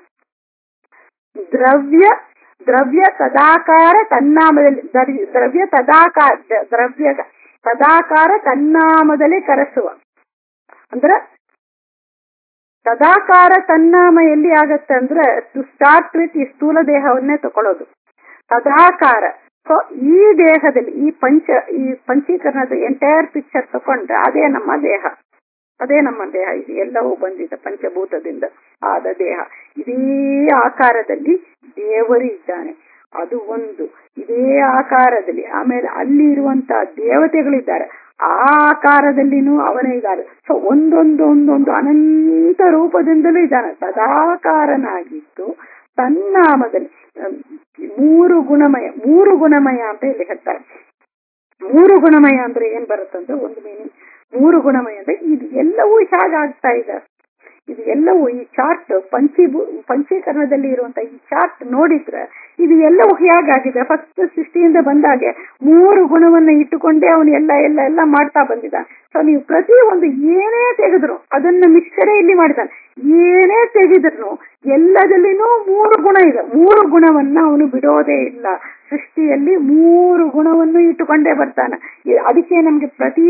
ದ್ರವ್ಯ ತದಾಕಾರ ತನ್ನಾಮದಲ್ಲಿ ದ್ರವ್ಯ ತದಾಕಾರ ತನ್ನಾಮದಲ್ಲಿ ಕರೆಸುವ ಅಂದ್ರೆ ತದಾಕಾರ ತನ್ನಾಮ ಎಲ್ಲಿ ಆಗತ್ತೆ ಅಂದ್ರೆ ಟು ಸ್ಟಾರ್ಟ್ ವಿತ್ ಈ ಸ್ಥೂಲ ದೇಹವನ್ನೇ ತಗೊಳ್ಳೋದು. ತದಾಕಾರ ಸೊ ಈ ದೇಹದಲ್ಲಿ ಈ ಪಂಚೀಕರಣದ ಎಂಟೈರ್ ಪಿಕ್ಚರ್ ತಕೊಂಡ್ರೆ ಅದೇ ನಮ್ಮ ದೇಹ. ಇದು ಎಲ್ಲವೂ ಬಂದಿದೆ ಪಂಚಭೂತದಿಂದ ಆದ ದೇಹ. ಇದೇ ಆಕಾರದಲ್ಲಿ ದೇವರು ಇದ್ದಾನೆ, ಅದು ಒಂದು. ಇದೇ ಆಕಾರದಲ್ಲಿ ಆಮೇಲೆ ಅಲ್ಲಿ ಇರುವಂತಹ ದೇವತೆಗಳಿದ್ದಾರೆ, ಆ ಆಕಾರದಲ್ಲಿನೂ ಅವನೇ ಇದ್ದಾರೆ. ಸೊ ಒಂದೊಂದು ಅನಂತ ರೂಪದಿಂದಲೂ ಇದ್ದಾನೆ. ಸದಾಕಾರನಾಗಿದ್ದು ತನ್ನಾಮದಲ್ಲಿ 3 ಗುಣಮಯ ಅಂತ ಇಲ್ಲಿ ಹೇಳ್ತಾರೆ. 3 ಗುಣಮಯ ಅಂದ್ರೆ ಏನ್ ಬರುತ್ತಂದ್ರೆ ಒಂದು ಮೀನಿಂಗ್ 3 ಗುಣಮಯ ಅಂದ್ರೆ ಇದು ಎಲ್ಲವೂ ಹೇಗಾಗ್ತಾ ಇದೆ, ಇದು ಎಲ್ಲವೂ ಈ ಚಾರ್ಟ್ ಪಂಚೀಕರಣದಲ್ಲಿ ಇರುವಂತ ಈ ಚಾರ್ಟ್ ನೋಡಿದ್ರೆ ಇದು ಎಲ್ಲವೂ ಹೇಗಾಗಿದೆ. ಫಸ್ಟ್ ಸೃಷ್ಟಿಯಿಂದ ಬಂದಾಗೆ 3 ಗುಣವನ್ನ ಇಟ್ಟುಕೊಂಡೇ ಅವನು ಎಲ್ಲ ಮಾಡ್ತಾ ಬಂದಿದ್ದಾನೆ. ಸೊ ನೀವು ಪ್ರತಿ ಒಂದು ಏನೇ ತೆಗೆದ್ರು ಅದನ್ನ ಮಿಕ್ಸರೇ ಇಲ್ಲಿ ಮಾಡಿದ್ದಾನೆ. ಏನೇ ತೆಗೆದ್ರು ಎಲ್ಲದಲ್ಲಿನೂ 3 ಗುಣ ಇದೆ. 3 ಗುಣವನ್ನ ಅವನು ಬಿಡೋದೇ ಇಲ್ಲ. ಸೃಷ್ಟಿಯಲ್ಲಿ 3 ಗುಣವನ್ನು ಇಟ್ಟುಕೊಂಡೇ ಬರ್ತಾನೆ. ಅದಕ್ಕೆ ನಮ್ಗೆ ಪ್ರತಿ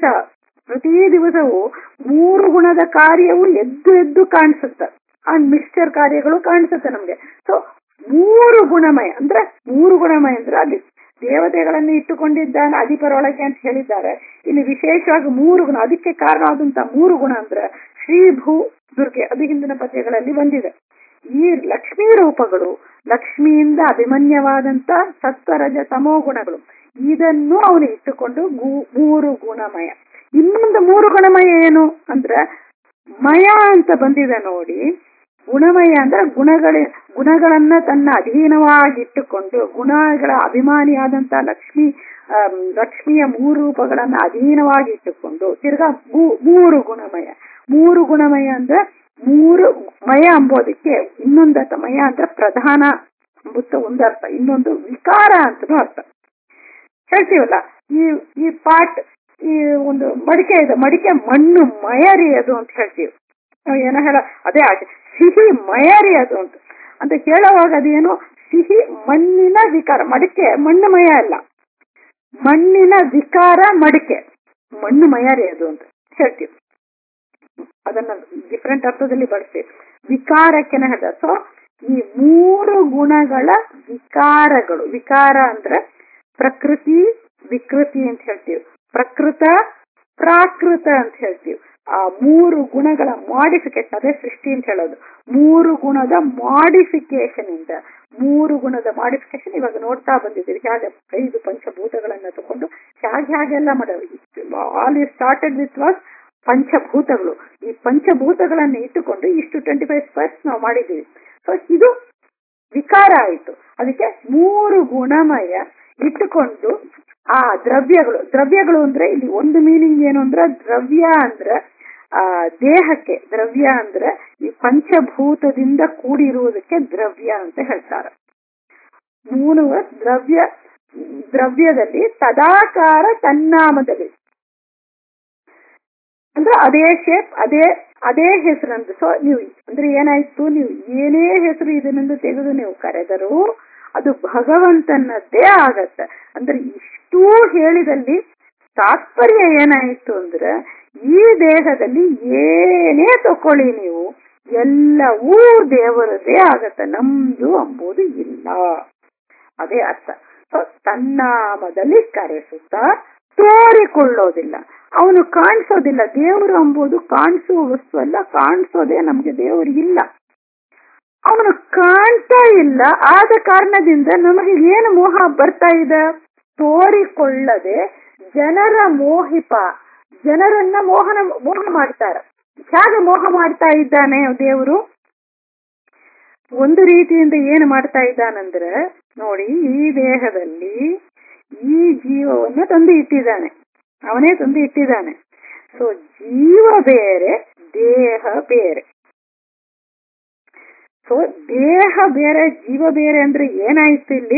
ದಿವಸವೂ 3 ಗುಣದ ಕಾರ್ಯವು ಎದ್ದು ಕಾಣಿಸುತ್ತೆ. ಆ ಮಿಕ್ಸ್ಚರ್ ಕಾರ್ಯಗಳು ಕಾಣಿಸುತ್ತೆ ನಮ್ಗೆ. ಸೊ 3 ಗುಣಮಯ ಅಂದ್ರೆ ಅಲ್ಲಿ ದೇವತೆಗಳನ್ನು ಇಟ್ಟುಕೊಂಡಿದ್ದಾನೆ ಅಧಿಪರೊಳಗೆ ಅಂತ ಹೇಳಿದ್ದಾರೆ. ಇಲ್ಲಿ ವಿಶೇಷವಾಗಿ 3 ಗುಣ, ಅದಕ್ಕೆ ಕಾರಣ ಆದಂತ 3 ಗುಣ ಅಂದ್ರೆ ಶ್ರೀ ಭೂ ದುರ್ಗೆ, ಅದು ಹಿಂದಿನ ಪದ್ಯಗಳಲ್ಲಿ ಬಂದಿದೆ. ಈ ಲಕ್ಷ್ಮೀ ರೂಪಗಳು, ಲಕ್ಷ್ಮಿಯಿಂದ ಅಭಿಮನ್ಯವಾದಂತ ಸತ್ವರಜ ತಮೋ ಗುಣಗಳು, ಇದನ್ನು ಅವನು ಇಟ್ಟುಕೊಂಡು 3 ಗುಣಮಯ. ಇನ್ನೊಂದು 3 ಗುಣಮಯ ಏನು ಅಂದ್ರೆ ಮಯ ಅಂತ ಬಂದಿದೆ ನೋಡಿ. ಗುಣಮಯ ಅಂದ್ರೆ ಗುಣಗಳನ್ನ ತನ್ನ ಅಧೀನವಾಗಿಟ್ಟುಕೊಂಡು, ಗುಣಗಳ ಅಭಿಮಾನಿಯಾದಂತ ಲಕ್ಷ್ಮಿಯ 3 ರೂಪಗಳನ್ನ ಅಧೀನವಾಗಿಟ್ಟುಕೊಂಡು ತಿರ್ಗಾ 3 ಗುಣಮಯ. 3 ಗುಣಮಯ ಅಂದ್ರೆ 3 ಮಯ ಅಂಬೋದಕ್ಕೆ ಇನ್ನೊಂದರ್ಥ. ಮಯ ಅಂದ್ರೆ ಪ್ರಧಾನ ಅಂಬುತ್ತ ಒಂದರ್ಥ, ಇನ್ನೊಂದು ವಿಕಾರ ಅಂತನೂ ಅರ್ಥ. ಹೇಳ್ತೀವಲ್ಲ ಈ ಪಾಟ್, ಈ ಒಂದು ಮಡಿಕೆ ಇದೆ, ಮಡಿಕೆ ಮಣ್ಣು ಮಯರಿ ಅದು ಅಂತ ಹೇಳ್ತೀವಿ. ಏನೋ ಅದೇ ಆಚೆ ಸಿಹಿ ಮಯರಿ ಅದು ಅಂತ ಹೇಳುವಾಗ ಅದೇನು ಸಿಹಿ ಮಣ್ಣಿನ ವಿಕಾರ. ಮಡಿಕೆ ಮಣ್ಣು ಮಯ ಅಲ್ಲ, ಮಣ್ಣಿನ ವಿಕಾರ ಮಡಿಕೆ, ಮಣ್ಣು ಮಯರಿ ಅದು ಅಂತ ಹೇಳ್ತೀವಿ. ಅದನ್ನ ಡಿಫ್ರೆಂಟ್ ಅರ್ಥದಲ್ಲಿ ಬಳಸ್ತೀವಿ. ವಿಕಾರಕ್ಕೆನ ಹೇಳ್ದ. ಸೊ ಈ 3 ಗುಣಗಳ ವಿಕಾರಗಳು, ವಿಕಾರ ಅಂದ್ರೆ ಪ್ರಕೃತಿ ವಿಕೃತಿ ಅಂತ ಹೇಳ್ತೀವಿ, ಪ್ರಕೃತ ಪ್ರಾಕೃತ ಅಂತ ಹೇಳ್ತೀವಿ. ಆ 3 ಗುಣಗಳ ಮಾಡಿಫಿಕೇಶನ್, ಅದೇ ಸೃಷ್ಟಿ ಅಂತ ಹೇಳೋದು. 3 ಗುಣದ ಮಾಡಿಫಿಕೇಶನ್ ಇಂದ 3 ಗುಣದ ಮಾಡಿಫಿಕೇಶನ್ ಇವಾಗ ನೋಡ್ತಾ ಬಂದಿದ್ದೀವಿ. ಹೇಗೆ 5 ಪಂಚಭೂತಗಳನ್ನ ತಗೊಂಡು ಹೇಗೆಲ್ಲ ಮಾಡೋದು. All you started with was ಪಂಚಭೂತಗಳು. ಈ ಪಂಚಭೂತಗಳನ್ನ ಇಟ್ಟುಕೊಂಡು ಇಷ್ಟು 25 ಸ್ಪರ್ಸ್ ನಾವು ಮಾಡಿದ್ದೀವಿ. ಸೊ ಇದು ವಿಕಾರ ಆಯಿತು. ಅದಕ್ಕೆ 3 ಗುಣಮಯ ಇಟ್ಟುಕೊಂಡು ಆ ದ್ರವ್ಯಗಳು ಅಂದ್ರೆ ಇಲ್ಲಿ ಒಂದು ಮೀನಿಂಗ್ ಏನು ಅಂದ್ರೆ ದ್ರವ್ಯ ಅಂದ್ರೆ ದೇಹಕ್ಕೆ, ದ್ರವ್ಯ ಅಂದ್ರೆ ಈ ಪಂಚಭೂತದಿಂದ ಕೂಡಿರುವುದಕ್ಕೆ ದ್ರವ್ಯ ಅಂತ ಹೇಳ್ತಾರೆ. ದ್ರವ್ಯದಲ್ಲಿ ತದಾಕಾರ ತನ್ನಾಮದಲ್ಲಿ ಅಂದ್ರೆ ಅದೇ ಶೇಪ್, ಅದೇ ಹೆಸರಂದು. ಸೊ ನೀವು ಅಂದ್ರೆ ಏನಾಯ್ತು, ನೀವು ಏನೇ ಹೆಸರು ಇದನ್ನೆಂದು ತೆಗೆದು ನೀವು ಕರೆದರೂ ಅದು ಭಗವಂತನದ್ದೇ ಆಗತ್ತೆ. ಅಂದ್ರೆ ಇಷ್ಟೂ ಹೇಳಿದಲ್ಲಿ ತಾತ್ಪರ್ಯ ಏನಾಯ್ತು ಅಂದ್ರೆ ಈ ದೇಹದಲ್ಲಿ ಏನೇ ತಕೊಳ್ಳಿ ನೀವು ಎಲ್ಲವೂ ದೇವರದೇ ಆಗತ್ತೆ, ನಮ್ದು ಅಂಬುದು ಇಲ್ಲ. ಅದೇ ಅರ್ಥ. ತನ್ನಾಮದಲ್ಲಿ ಕರೆಸುತ್ತಾ ತೋರಿಕೊಳ್ಳೋದಿಲ್ಲ, ಅವನು ಕಾಣಿಸೋದಿಲ್ಲ. ದೇವರು ಎಂಬುದು ಕಾಣಿಸುವ ವಸ್ತು ಅಲ್ಲ, ಕಾಣಿಸೋದೇ ನಮ್ಗೆ ದೇವರು ಇಲ್ಲ, ಅವನು ಕಾಣ್ತಾ ಇಲ್ಲ. ಆದ ಕಾರಣದಿಂದ ನಮಗೆ ಏನು ಮೋಹ ಬರ್ತಾ ಇದೆ, ತೋರಿಕೊಳ್ಳದೆ ಜನರನ್ನ ಮೋಹ ಮಾಡ್ತಾರೆ. ಹೇಗೆ ಮೋಹ ಮಾಡ್ತಾ ಇದ್ದಾನೆ ದೇವರು? ಒಂದು ರೀತಿಯಿಂದ ಏನು ಮಾಡ್ತಾ ಇದ್ದಾನಂದ್ರೆ ನೋಡಿ, ಈ ದೇಹದಲ್ಲಿ ಈ ಜೀವವನ್ನು ತಂದು ಇಟ್ಟಿದ್ದಾನೆ, ಅವನೇ ತಂದು ಇಟ್ಟಿದ್ದಾನೆ. ಸೊ ಜೀವ ಬೇರೆ, ದೇಹ ಬೇರೆ. ಸೊ ದೇಹ ಬೇರೆ, ಜೀವ ಬೇರೆ ಅಂದ್ರೆ ಏನಾಯ್ತು ಇಲ್ಲಿ?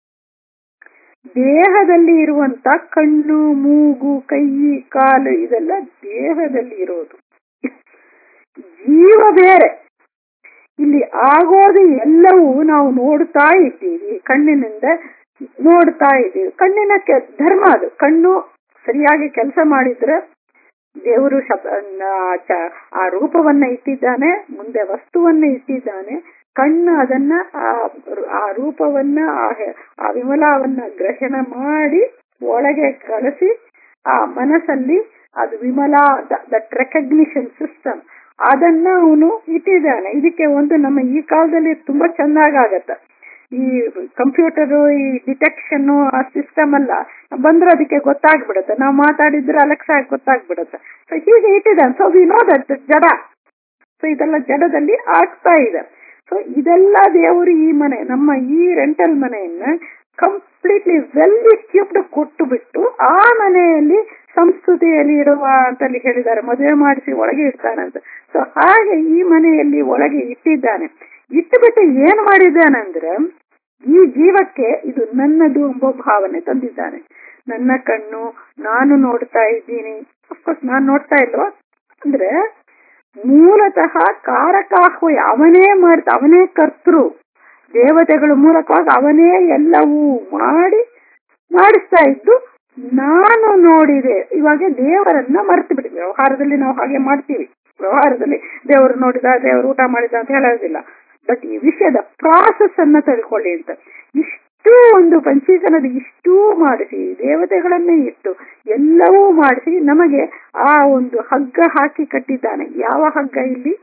ದೇಹದಲ್ಲಿ ಇರುವಂತ ಕಣ್ಣು, ಮೂಗು, ಕೈ, ಕಾಲು ಇದೆಲ್ಲ ದೇಹದಲ್ಲಿ ಇರೋದು, ಜೀವ ಬೇರೆ. ಇಲ್ಲಿ ಆಗೋದು ಎಲ್ಲವೂ ನಾವು ನೋಡ್ತಾ ಇದ್ದೀವಿ, ಕಣ್ಣಿನಿಂದ ನೋಡ್ತಾ ಇದ್ದೀವಿ. ಕಣ್ಣಿನ ಧರ್ಮ ಅದು. ಕಣ್ಣು ಸರಿಯಾಗಿ ಕೆಲಸ ಮಾಡಿದ್ರೆ ದೇವರು ಆ ರೂಪವನ್ನ ಇಟ್ಟಿದ್ದಾನೆ, ಮುಂದೆ ವಸ್ತುವನ್ನ ಇಟ್ಟಿದ್ದಾನೆ. ಕಣ್ಣು ಅದನ್ನ ಆ ರೂಪವನ್ನ ಆ ವಿಮಲಾವನ್ನ ಗ್ರಹಣ ಮಾಡಿ ಒಳಗೆ ಕಳಿಸಿ ಆ ಮನಸ್ಸಲ್ಲಿ ಅದು ವಿಮಲಾ ದಟ್ ರೆಕಗ್ನಿಷನ್ ಸಿಸ್ಟಮ್ ಅದನ್ನ ಅವನು ಇಟ್ಟಿದ್ದಾನೆ. ಇದಕ್ಕೆ ಒಂದು ನಮ್ಮ ಈ ಕಾಲದಲ್ಲಿ ತುಂಬಾ ಚೆನ್ನಾಗತ್ತೆ ಈ ಕಂಪ್ಯೂಟರು, ಈ ಡಿಟೆಕ್ಷನ್ ಆ ಸಿಸ್ಟಮ್ ಅಲ್ಲ ಬಂದ್ರೆ ಅದಕ್ಕೆ ಗೊತ್ತಾಗ್ಬಿಡುತ್ತೆ. ನಾವು ಮಾತಾಡಿದ್ರೆ ಅಲೆಕ್ಸಾ ಗೊತ್ತಾಗ್ಬಿಡುತ್ತೆ. ಸೊ ಹೀಗೆ ಇಟ್ಟಿದ್ದಾನೆ. ಸೊ ವಿ ನೋ ದಟ್ ಜಡ. ಸೊ ಇದೆಲ್ಲ ಜಡದಲ್ಲಿ ಆಗ್ತಾ ಇದೆ. ಸೊ ಇದೆಲ್ಲ ದೇವರು ಈ ಮನೆ, ನಮ್ಮ ಈ ರೆಂಟಲ್ ಮನೆಯನ್ನ ಕಂಪ್ಲೀಟ್ಲಿ ವೆಲ್ ಇಕ್ವಿಪ್ಡ್ ಕೊಟ್ಟು ಬಿಟ್ಟು ಆ ಮನೆಯಲ್ಲಿ ಸಂಸ್ಕೃತಿಯಲ್ಲಿ ಇಡುವ ಅಂತಲ್ಲಿ ಹೇಳಿದ್ದಾರೆ, ಮದುವೆ ಮಾಡಿಸಿ ಒಳಗೆ ಇಡ್ತಾನಂತ. ಸೊ ಹಾಗೆ ಈ ಮನೆಯಲ್ಲಿ ಒಳಗೆ ಇಟ್ಟಿದ್ದಾನೆ. ಇಟ್ಟುಬಿಟ್ಟು ಏನ್ ಮಾಡಿದ್ದಾನಂದ್ರೆ ಈ ಜೀವಕ್ಕೆ ಇದು ನನ್ನದು ಎಂಬ ಭಾವನೆ ತಂದಿದ್ದಾನೆ. ನನ್ನ ಕಣ್ಣು, ನಾನು ನೋಡ್ತಾ ಇದ್ದೀನಿ. ಅಫ್ಕೋರ್ಸ್ ನಾನು ನೋಡ್ತಾ ಇಲ್ವಾ ಅಂದ್ರೆ ಮೂಲತಃ ಕಾರಕಾಹ್ವಯ ಅವನೇ ಅವನೇ ಕರ್ತೃ. ದೇವತೆಗಳ ಮೂಲಕವಾಗಿ ಅವನೇ ಎಲ್ಲವೂ ಮಾಡಿಸ್ತಾ ಇದ್ದು ನಾನು ನೋಡಿದೆ. ಇವಾಗ ದೇವರನ್ನ ಮರ್ತು ಬಿಟ್ಟಿದ್ವಿ. ವ್ಯವಹಾರದಲ್ಲಿ ನಾವು ಹಾಗೆ ಮಾಡ್ತೀವಿ. ವ್ಯವಹಾರದಲ್ಲಿ ದೇವರು ನೋಡಿದ, ದೇವರು ಊಟ ಮಾಡಿದ ಅಂತ ಹೇಳೋದಿಲ್ಲ. ಬಟ್ ಈ ವಿಷಯದ ಪ್ರಾಸೆಸ್ ಅನ್ನ ತಿಳ್ಕೊಳ್ಳಿ ಅಂತ ಇಷ್ಟು ಒಂದು ಪಂಚೀಕರಣದ ಇಷ್ಟೂ ಮಾಡಿಸಿ ದೇವತೆಗಳನ್ನೇ ಇಟ್ಟು ಎಲ್ಲವೂ ಮಾಡಿಸಿ ನಮಗೆ ಆ ಒಂದು ಹಗ್ಗ ಹಾಕಿ ಕಟ್ಟಿದ್ದಾನೆ. ಯಾವ ಹಗ್ಗ ಇಲ್ಲಿ?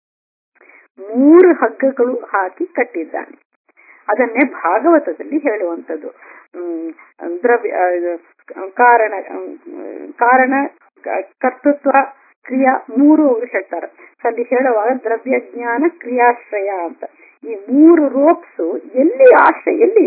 3 ಹಗ್ಗಗಳು ಹಾಕಿ ಕಟ್ಟಿದ್ದಾನೆ. ಅದನ್ನೇ ಭಾಗವತದಲ್ಲಿ ಹೇಳುವಂಥದ್ದು. ಕಾರಣ ಕರ್ತೃತ್ವ ಕ್ರಿಯಾ 3 ಅವರು ಹೇಳ್ತಾರೆ. ಅಲ್ಲಿ ಹೇಳುವಾಗ ದ್ರವ್ಯ ಜ್ಞಾನ ಕ್ರಿಯಾಶ್ರಯ ಅಂತ ಈ 3 ರೋಪ್ಸ್ ಎಲ್ಲಿ ಆಶ್ರಯ, ಎಲ್ಲಿ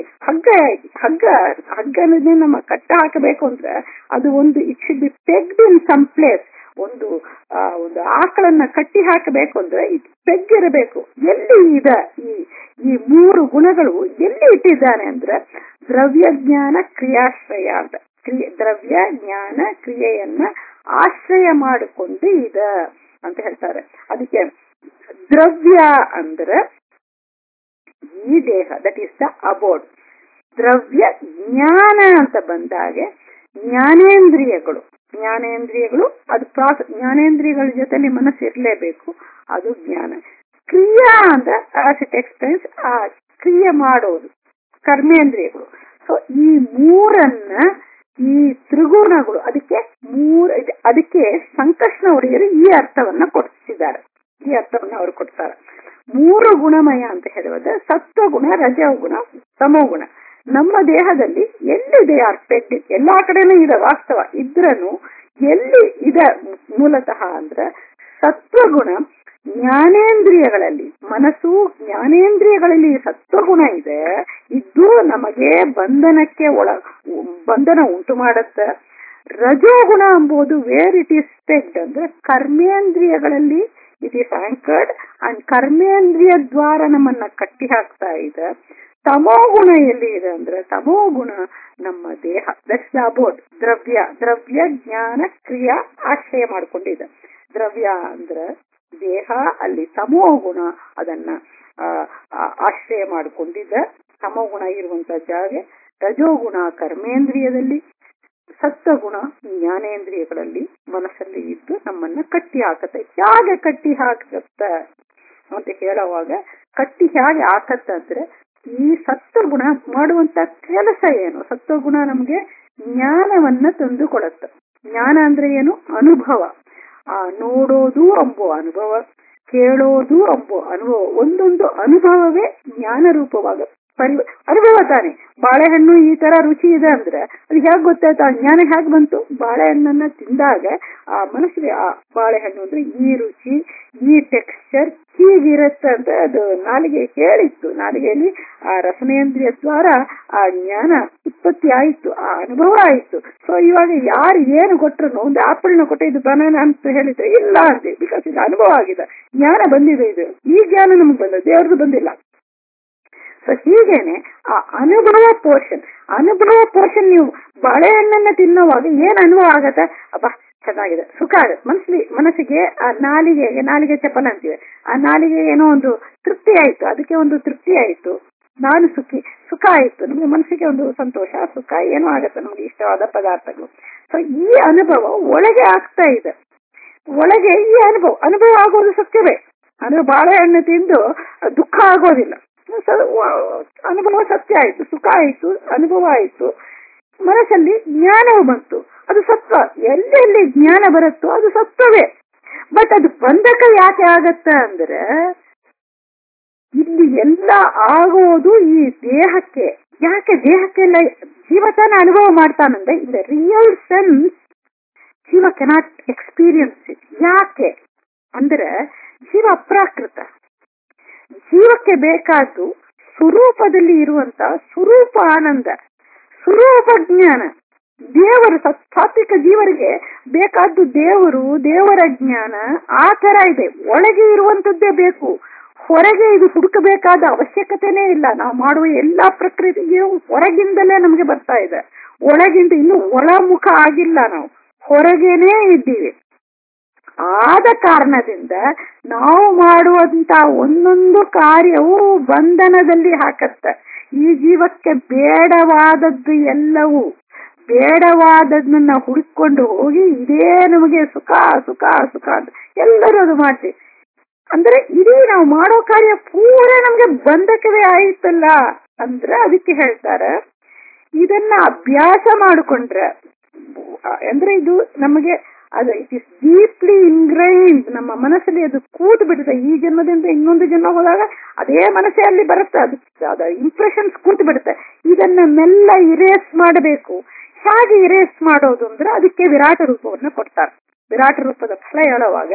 ಹಗ್ಗನೇ ನಮ್ಮ ಕಟ್ಟ ಹಾಕಬೇಕು ಅಂದ್ರೆ ಅದು ಒಂದು it should be pegged in some place. ಒಂದು ಆಕಳನ್ನ ಕಟ್ಟಿ ಹಾಕಬೇಕು ಅಂದ್ರೆ ಇದು ಪೆಗ್ ಇರಬೇಕು. ಎಲ್ಲಿ ಇದೆ ಈ 3 ಗುಣಗಳು ಎಲ್ಲಿ ಇಟ್ಟಿದ್ದಾನೆ ಅಂದ್ರೆ ದ್ರವ್ಯ ಜ್ಞಾನ ಕ್ರಿಯಾಶ್ರಯ ಅಂತ. ದ್ರವ್ಯ ಜ್ಞಾನ ಕ್ರಿಯೆಯನ್ನ ಆಶ್ರಯ ಮಾಡಿಕೊಂಡು ಇದೆ ಅಂತ ಹೇಳ್ತಾರೆ. ಅದಕ್ಕೆ ದ್ರವ್ಯ ಅಂದ್ರೆ ಈ ದೇಹ, ದಟ್ ಈಸ್ ದ ಅಬೋರ್ಡ್. ದ್ರವ್ಯ ಜ್ಞಾನ ಅಂತ ಬಂದಾಗೆ ಜ್ಞಾನೇಂದ್ರಿಯಗಳು ಅದು ಜ್ಞಾನೇಂದ್ರಿಯಗಳ ಜೊತೆ ಮನಸ್ಸು ಇರಲೇಬೇಕು, ಅದು ಜ್ಞಾನ. ಕ್ರಿಯಾ ಅಂತ ಆಸ್ ಇಟ್ ಎಕ್ಸ್ಪ್ಲೇನ್ಸ್ ಆ ಕ್ರಿಯೆ ಮಾಡೋದು ಕರ್ಮೇಂದ್ರಿಯಗಳು. ಸೊ ಈ 3 ಈ ತ್ರಿಗುಣಗಳು ಅದಕ್ಕೆ ಸಂಕಷ್ಣ ಒಡೆಯರು ಈ ಅರ್ಥವನ್ನ ಕೊಡಿಸಿದ್ದಾರೆ. ಈ ಅರ್ಥವನ್ನ ಅವರು ಕೊಡ್ತಾರೆ. 3 ಗುಣಮಯ ಅಂತ ಹೇಳುವುದು ಸತ್ವಗುಣ, ರಜೋಗುಣ, ತಮೋಗುಣ. ನಮ್ಮ ದೇಹದಲ್ಲಿ ಎಲ್ಲಿದೆ ಆರ್ಪೆಕ್ಟ್? ಎಲ್ಲಾ ಕಡೆನೂ ಇದೆ ವಾಸ್ತವ ಇದ್ರನು ಎಲ್ಲಿ ಇದೆ ಮೂಲತಃ ಅಂದ್ರೆ ಸತ್ವಗುಣ ಜ್ಞಾನೇಂದ್ರಿಯಗಳಲ್ಲಿ, ಮನಸ್ಸು ಜ್ಞಾನೇಂದ್ರಿಯಗಳಲ್ಲಿ ಸತ್ವಗುಣ ಇದೆ, ಇದ್ದು ನಮಗೆ ಬಂಧನ ಉಂಟು ಮಾಡುತ್ತೆ. ರಜೋಗುಣ ಎಂಬುದು ವೇರ್ ಇಟ್ ಈಸ್ ಪೆಗ್ಡ್ ಅಂದ್ರೆ ಕರ್ಮೇಂದ್ರಿಯಗಳಲ್ಲಿ ಇಟ್ ಈಸ್ ಆಂಕರ್ಡ್ ಅಂಡ್ ಕರ್ಮೇಂದ್ರಿಯ ದ್ವಾರ ನಮ್ಮನ್ನ ಕಟ್ಟಿ ಹಾಕ್ತಾ ಇದೆ. ತಮೋಗುಣ ಎಲ್ಲಿ ಇದೆ ಅಂದ್ರೆ ತಮೋಗುಣ ನಮ್ಮ ದೇಹ, ದಟ್ಸ್ ಅಬೌಟ್ ದ್ರವ್ಯ ಜ್ಞಾನ ಕ್ರಿಯಾ ಆಶ್ರಯ ಮಾಡ್ಕೊಂಡಿದೆ. ದ್ರವ್ಯ ಅಂದ್ರೆ ದೇಹ, ಅಲ್ಲಿ ತಮೋಗುಣ ಅದನ್ನ ಆಶ್ರಯ ಮಾಡಿಕೊಂಡಿದ್ದ ತಮೋಗುಣ ಇರುವಂತ ಜಾಗ. ರಜೋಗುಣ ಕರ್ಮೇಂದ್ರಿಯದಲ್ಲಿ, ಸತ್ವಗುಣ ಜ್ಞಾನೇಂದ್ರಿಯಗಳಲ್ಲಿ, ಮನಸ್ಸಲ್ಲಿ ಇದ್ದು ನಮ್ಮನ್ನ ಕಟ್ಟಿ ಹಾಕತ್ತೆ. ಹೇಗೆ ಕಟ್ಟಿ ಹಾಕತ್ತ ಅಂತ ಹೇಳುವಾಗ, ಕಟ್ಟಿ ಹೇಗೆ ಹಾಕತ್ತ ಅಂದ್ರೆ ಈ ಸತ್ವಗುಣ ಮಾಡುವಂತ ಕೆಲಸ ಏನು? ಸತ್ವಗುಣ ನಮ್ಗೆ ಜ್ಞಾನವನ್ನ ತಂದು ಕೊಡುತ್ತೆ. ಜ್ಞಾನ ಅಂದ್ರೆ ಏನು? ಅನುಭವ. ನೋಡೋದು ಎಂಬೋ ಅನುಭವ, ಕೇಳೋದು ಎಂಬೋ ಅನುಭವ, ಒಂದೊಂದು ಅನುಭವವೇ ಜ್ಞಾನ ರೂಪವಾಗ ಅನುಭವ ತಾನೆ. ಬಾಳೆಹಣ್ಣು ಈ ತರ ರುಚಿ ಇದೆ ಅಂದ್ರೆ ಅದು ಹೇಗೆ ಗೊತ್ತಾಯ್ತು? ಆ ಜ್ಞಾನ ಹೇಗೆ ಬಂತು? ಬಾಳೆಹಣ್ಣನ್ನ ತಿಂದಾಗ ಆ ಮನಸ್ಸಿಗೆ ಆ ಬಾಳೆಹಣ್ಣು ಅಂದ್ರೆ ಈ ರುಚಿ, ಈ ಟೆಕ್ಸ್ಚರ್ ಹೀಗಿರುತ್ತೆ ಅಂತ ಅದು ನಾಲಿಗೆ ಹೇಳಿತ್ತು. ನಾಲಿಗೆಯಲ್ಲಿ ಆ ರಸನೇಂದ್ರಿಯ ದ್ವಾರ ಆ ಜ್ಞಾನ ಉತ್ಪತ್ತಿ ಆಯಿತು, ಆ ಅನುಭವ ಆಯಿತು. ಸೊ ಇವಾಗ ಯಾರು ಏನು ಕೊಟ್ಟರು, ಒಂದು ಆಪಲ್ನ ಕೊಟ್ಟ ಇದು ಬನಾನ ಅಂತ ಹೇಳಿದ್ರೆ ಇಲ್ಲ ಅಂತೆ, ಬಿಕಾಸ್ ಇದು ಅನುಭವ ಆಗಿದೆ, ಜ್ಞಾನ ಬಂದಿದೆ. ಇದು ಈ ಜ್ಞಾನ ನಮ್ಗೆ ಬಂದ, ದೇವ್ರದ್ದು ಬಂದಿಲ್ಲ. ಸೊ ಹೀಗೇನೆ ಆ ಅನುಭವ ಪೋರ್ಷನ್ ನೀವು ಬಾಳೆಹಣ್ಣನ್ನ ತಿನ್ನುವಾಗ ಏನ್ ಅನುಭವ ಆಗತ್ತೆ? ಅಬ್ಬಾ ಚೆನ್ನಾಗಿದೆ, ಸುಖ ಆಗತ್ತೆ ಮನಸ್ಸಿಗೆ. ಆ ನಾಲಿಗೆ ಚಪಲ ಅಂತೀವಿ, ಆ ನಾಲಿಗೆ ಏನೋ ಒಂದು ತೃಪ್ತಿ ಆಯ್ತು, ಅದಕ್ಕೆ ಒಂದು ತೃಪ್ತಿ ಆಯ್ತು, ನಾನು ಸುಖ ಆಯ್ತು, ನಮ್ಗೆ ಮನಸ್ಸಿಗೆ ಒಂದು ಸಂತೋಷ, ಸುಖ ಏನೋ ಆಗತ್ತೆ ನಮ್ಗೆ ಇಷ್ಟವಾದ ಪದಾರ್ಥಗಳು. ಸೊ ಈ ಅನುಭವ ಒಳಗೆ ಆಗ್ತಾ ಇದೆ. ಒಳಗೆ ಈ ಅನುಭವ ಆಗೋದು ಸತ್ಯವೇ. ಅಂದ್ರೆ ಬಾಳೆಹಣ್ಣು ತಿಂದು ದುಃಖ ಆಗೋದಿಲ್ಲ, ಅನುಭವ ಸತ್ಯ ಆಯ್ತು, ಸುಖ ಆಯ್ತು, ಅನುಭವ ಆಯ್ತು, ಮನಸ್ಸಲ್ಲಿ ಜ್ಞಾನವು ಬಂತು, ಅದು ಸತ್ವ. ಎಲ್ಲೆಲ್ಲಿ ಜ್ಞಾನ ಬರುತ್ತೋ ಅದು ಸತ್ವವೇ. ಬಟ್ ಅದು ಬಂಧಕ ಯಾಕೆ ಆಗತ್ತ ಅಂದ್ರೆ ಇಲ್ಲಿ ಎಲ್ಲ ಆಗೋದು ಈ ದೇಹಕ್ಕೆ. ಯಾಕೆ ದೇಹಕ್ಕೆಲ್ಲ ಜೀವತಾನ ಅನುಭವ ಮಾಡ್ತಾನಂದ್ರೆ ಇನ್ ದ ರಿಯಲ್ ಸೆನ್ಸ್ ಜೀವ ಕೆನಾಟ್ ಎಕ್ಸ್ಪೀರಿಯನ್ಸ್ ಇಟ್. ಯಾಕೆ ಅಂದ್ರೆ ಜೀವ ಅಪ್ರಾಕೃತ. ಜೀವಕ್ಕೆ ಬೇಕಾದ್ದು ಸ್ವರೂಪದಲ್ಲಿ ಇರುವಂತ ಸ್ವರೂಪ ಆನಂದ, ಸ್ವರೂಪ ಜ್ಞಾನ. ದೇವರು ಸಾತ್ವಿಕ ಜೀವರಿಗೆ ಬೇಕಾದ್ದು ದೇವರು, ದೇವರ ಜ್ಞಾನ ಆ ತರ ಇದೆ. ಒಳಗೆ ಇರುವಂತದ್ದೇ ಬೇಕು, ಹೊರಗೆ ಇದು ಹುಡುಕಬೇಕಾದ ಅವಶ್ಯಕತೆನೇ ಇಲ್ಲ. ನಾವು ಮಾಡುವ ಎಲ್ಲಾ ಪ್ರಕ್ರಿಯೆಯು ಹೊರಗಿಂದಲೇ ನಮ್ಗೆ ಬರ್ತಾ ಇದೆ. ಒಳಗಿಂದ ಇನ್ನು ಒಳಮುಖ ಆಗಿಲ್ಲ, ನಾವು ಹೊರಗೇನೇ ಇದ್ದೀವಿ. ಆದ ಕಾರಣದಿಂದ ನಾವು ಮಾಡುವಂತ ಒಂದೊಂದು ಕಾರ್ಯವು ಬಂಧನದಲ್ಲಿ ಹಾಕತ್ತೆ. ಈ ಜೀವಕ್ಕೆ ಬೇಡವಾದದ್ದು ಎಲ್ಲವೂ, ಬೇಡವಾದದನ್ನ ಹುಡುಕೊಂಡು ಹೋಗಿ ಇದೇ ನಮಗೆ ಸುಖ ಸುಖ ಸುಖ ಅಂತ ಎಲ್ಲರೂ ಅದು ಮಾಡ್ತೀವಿ. ಅಂದ್ರೆ ಇಡೀ ನಾವು ಮಾಡೋ ಕಾರ್ಯ ಪೂರ ನಮ್ಗೆ ಬಂಧಕವೇ ಆಯ್ತಲ್ಲ ಅಂದ್ರೆ ಅದಕ್ಕೆ ಹೇಳ್ತಾರೆ ಇದನ್ನ ಅಭ್ಯಾಸ ಮಾಡಿಕೊಂಡ್ರೆ, ಅಂದ್ರೆ ಇದು ನಮಗೆ ಅದು ಇಟ್ ಇಸ್ ಡೀಪ್ಲಿ ಇನ್ಗ್ರೈನ್ಡ್ ನಮ್ಮ ಮನಸ್ಸಲ್ಲಿ, ಅದು ಕೂತು ಬಿಡುತ್ತೆ. ಈ ಜನ್ಮದಿಂದ ಇನ್ನೊಂದು ಜನ್ಮ ಹೋದಾಗ ಅದೇ ಮನಸ್ಸೇ ಅಲ್ಲಿ ಬರುತ್ತೆ, ಅದು ಇಂಪ್ರೆಷನ್ಸ್ ಕೂತು ಬಿಡುತ್ತೆ. ಇದನ್ನ ಮೆಲ್ಲ ಇರೇಸ್ ಮಾಡಬೇಕು. ಹೇಗೆ ಇರೇಸ್ ಮಾಡೋದು ಅಂದ್ರೆ ಅದಕ್ಕೆ ವಿರಾಟ ರೂಪವನ್ನು ಕೊಡ್ತಾರೆ. ವಿರಾಟ ರೂಪದ ಫಲ ಹೇಳುವಾಗ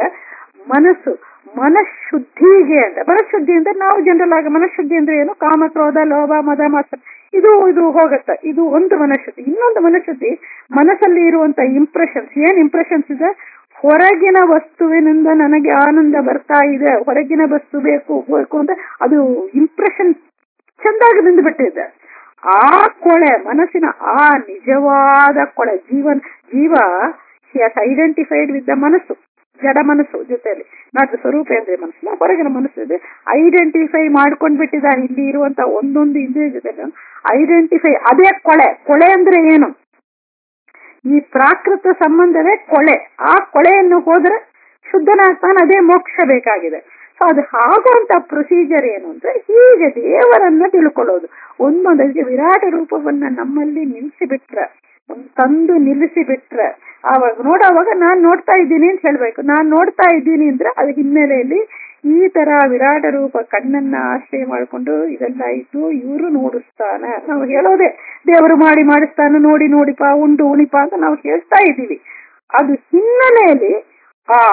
ಮನಃಶುದ್ಧಿಗೆ ಅಂತ. ಮನಃಶುದ್ಧಿ ಅಂದ್ರೆ ನಾವು ಜನರಲ್ ಆಗಿ ಮನಃಶುದ್ಧಿ ಅಂದ್ರೆ ಏನು? ಕಾಮ, ಕ್ರೋಧ, ಲೋಭ, ಮದ, ಮಾತ್ರ ಇದು ಹೋಗುತ್ತೆ. ಇದು ಒಂದು ಮನಃಶುದ್ಧಿ. ಇನ್ನೊಂದು ಮನಃಶುದ್ಧಿ ಮನಸ್ಸಲ್ಲಿ ಇರುವಂತ ಇಂಪ್ರೆಷನ್ಸ್. ಏನ್ ಇಂಪ್ರೆಷನ್ಸ್ ಇದೆ? ಹೊರಗಿನ ವಸ್ತುವಿನಿಂದ ನನಗೆ ಆನಂದ ಬರ್ತಾ ಇದೆ, ಹೊರಗಿನ ವಸ್ತು ಬೇಕು ಅಂತ ಅದು ಇಂಪ್ರೆಷನ್ ಚಂದಾಗಿ ನಿಂದುಬಿಟ್ಟಿದೆ. ಆ ಕೊಳೆ, ಮನಸ್ಸಿನ ಆ ನಿಜವಾದ ಕೊಳೆ ಜೀವ ಐಡೆಂಟಿಫೈಡ್ ವಿತ್ ದ ಮನಸ್ಸು, ಜಡ ಮನಸ್ಸು ಜೊತೆಯಲ್ಲಿ. ನಾಟ್ ಸ್ವರೂಪ ಅಂದ್ರೆ ಮನಸ್ಸು, ಹೊರಗಿನ ಮನಸ್ಸು ಇದೆ, ಐಡೆಂಟಿಫೈ ಮಾಡ್ಕೊಂಡ್ಬಿಟ್ಟಿದ್ದಾರೆ. ಇಲ್ಲಿ ಇರುವಂತ ಒಂದೊಂದು ಇಂದ್ರಿಯ ಜೊತೆ ಐಡೆಂಟಿಫೈ. ಅದೇ ಕೊಳೆ ಅಂದ್ರೆ ಏನು? ಈ ಪ್ರಾಕೃತ ಸಂಬಂಧವೇ ಕೊಳೆ. ಆ ಕೊಳೆಯನ್ನು ಹೋದ್ರೆ ಶುದ್ಧನಾಗ್ತಾನೆ, ಅದೇ ಮೋಕ್ಷ ಬೇಕಾಗಿದೆ. ಸೊ ಅದು ಆಗುವಂತ ಪ್ರೊಸೀಜರ್ ಏನು ಅಂದ್ರೆ ಹೀಗೆ ದೇವರನ್ನ ತಿಳ್ಕೊಳ್ಳೋದು. ಒಂದೊಂದಕ್ಕೆ ವಿರಾಟ ರೂಪವನ್ನ ನಮ್ಮಲ್ಲಿ ನಿಲ್ಲಿಸಿಬಿಟ್ರೆ, ತಂದು ನಿಲ್ಲಿಸಿಬಿಟ್ರೆ ಆವಾಗ ನೋಡುವಾಗ ನಾನ್ ನೋಡ್ತಾ ಇದ್ದೀನಿ ಅಂತ ಹೇಳ್ಬೇಕು. ನಾನ್ ನೋಡ್ತಾ ಇದ್ದೀನಿ ಅಂದ್ರೆ ಅದ್ರ ಹಿನ್ನೆಲೆಯಲ್ಲಿ ಈ ತರ ವಿರಾಟ ರೂಪ ಕಣ್ಣನ್ನ ಆಶ್ರಯ ಮಾಡಿಕೊಂಡು ಇದೆಲ್ಲ ಇದ್ದು ಇವರು ನೋಡಿಸ್ತಾನ. ನಾವು ಹೇಳೋದೇ ದೇವರು ಮಾಡಿಸ್ತಾನ, ನೋಡಿಪಾ, ಉಂಡು ಉಣಿಪಾ ಅಂತ ನಾವು ಹೇಳ್ತಾ ಇದ್ದೀವಿ. ಅದು ಹಿನ್ನೆಲೆಯಲ್ಲಿ ಆ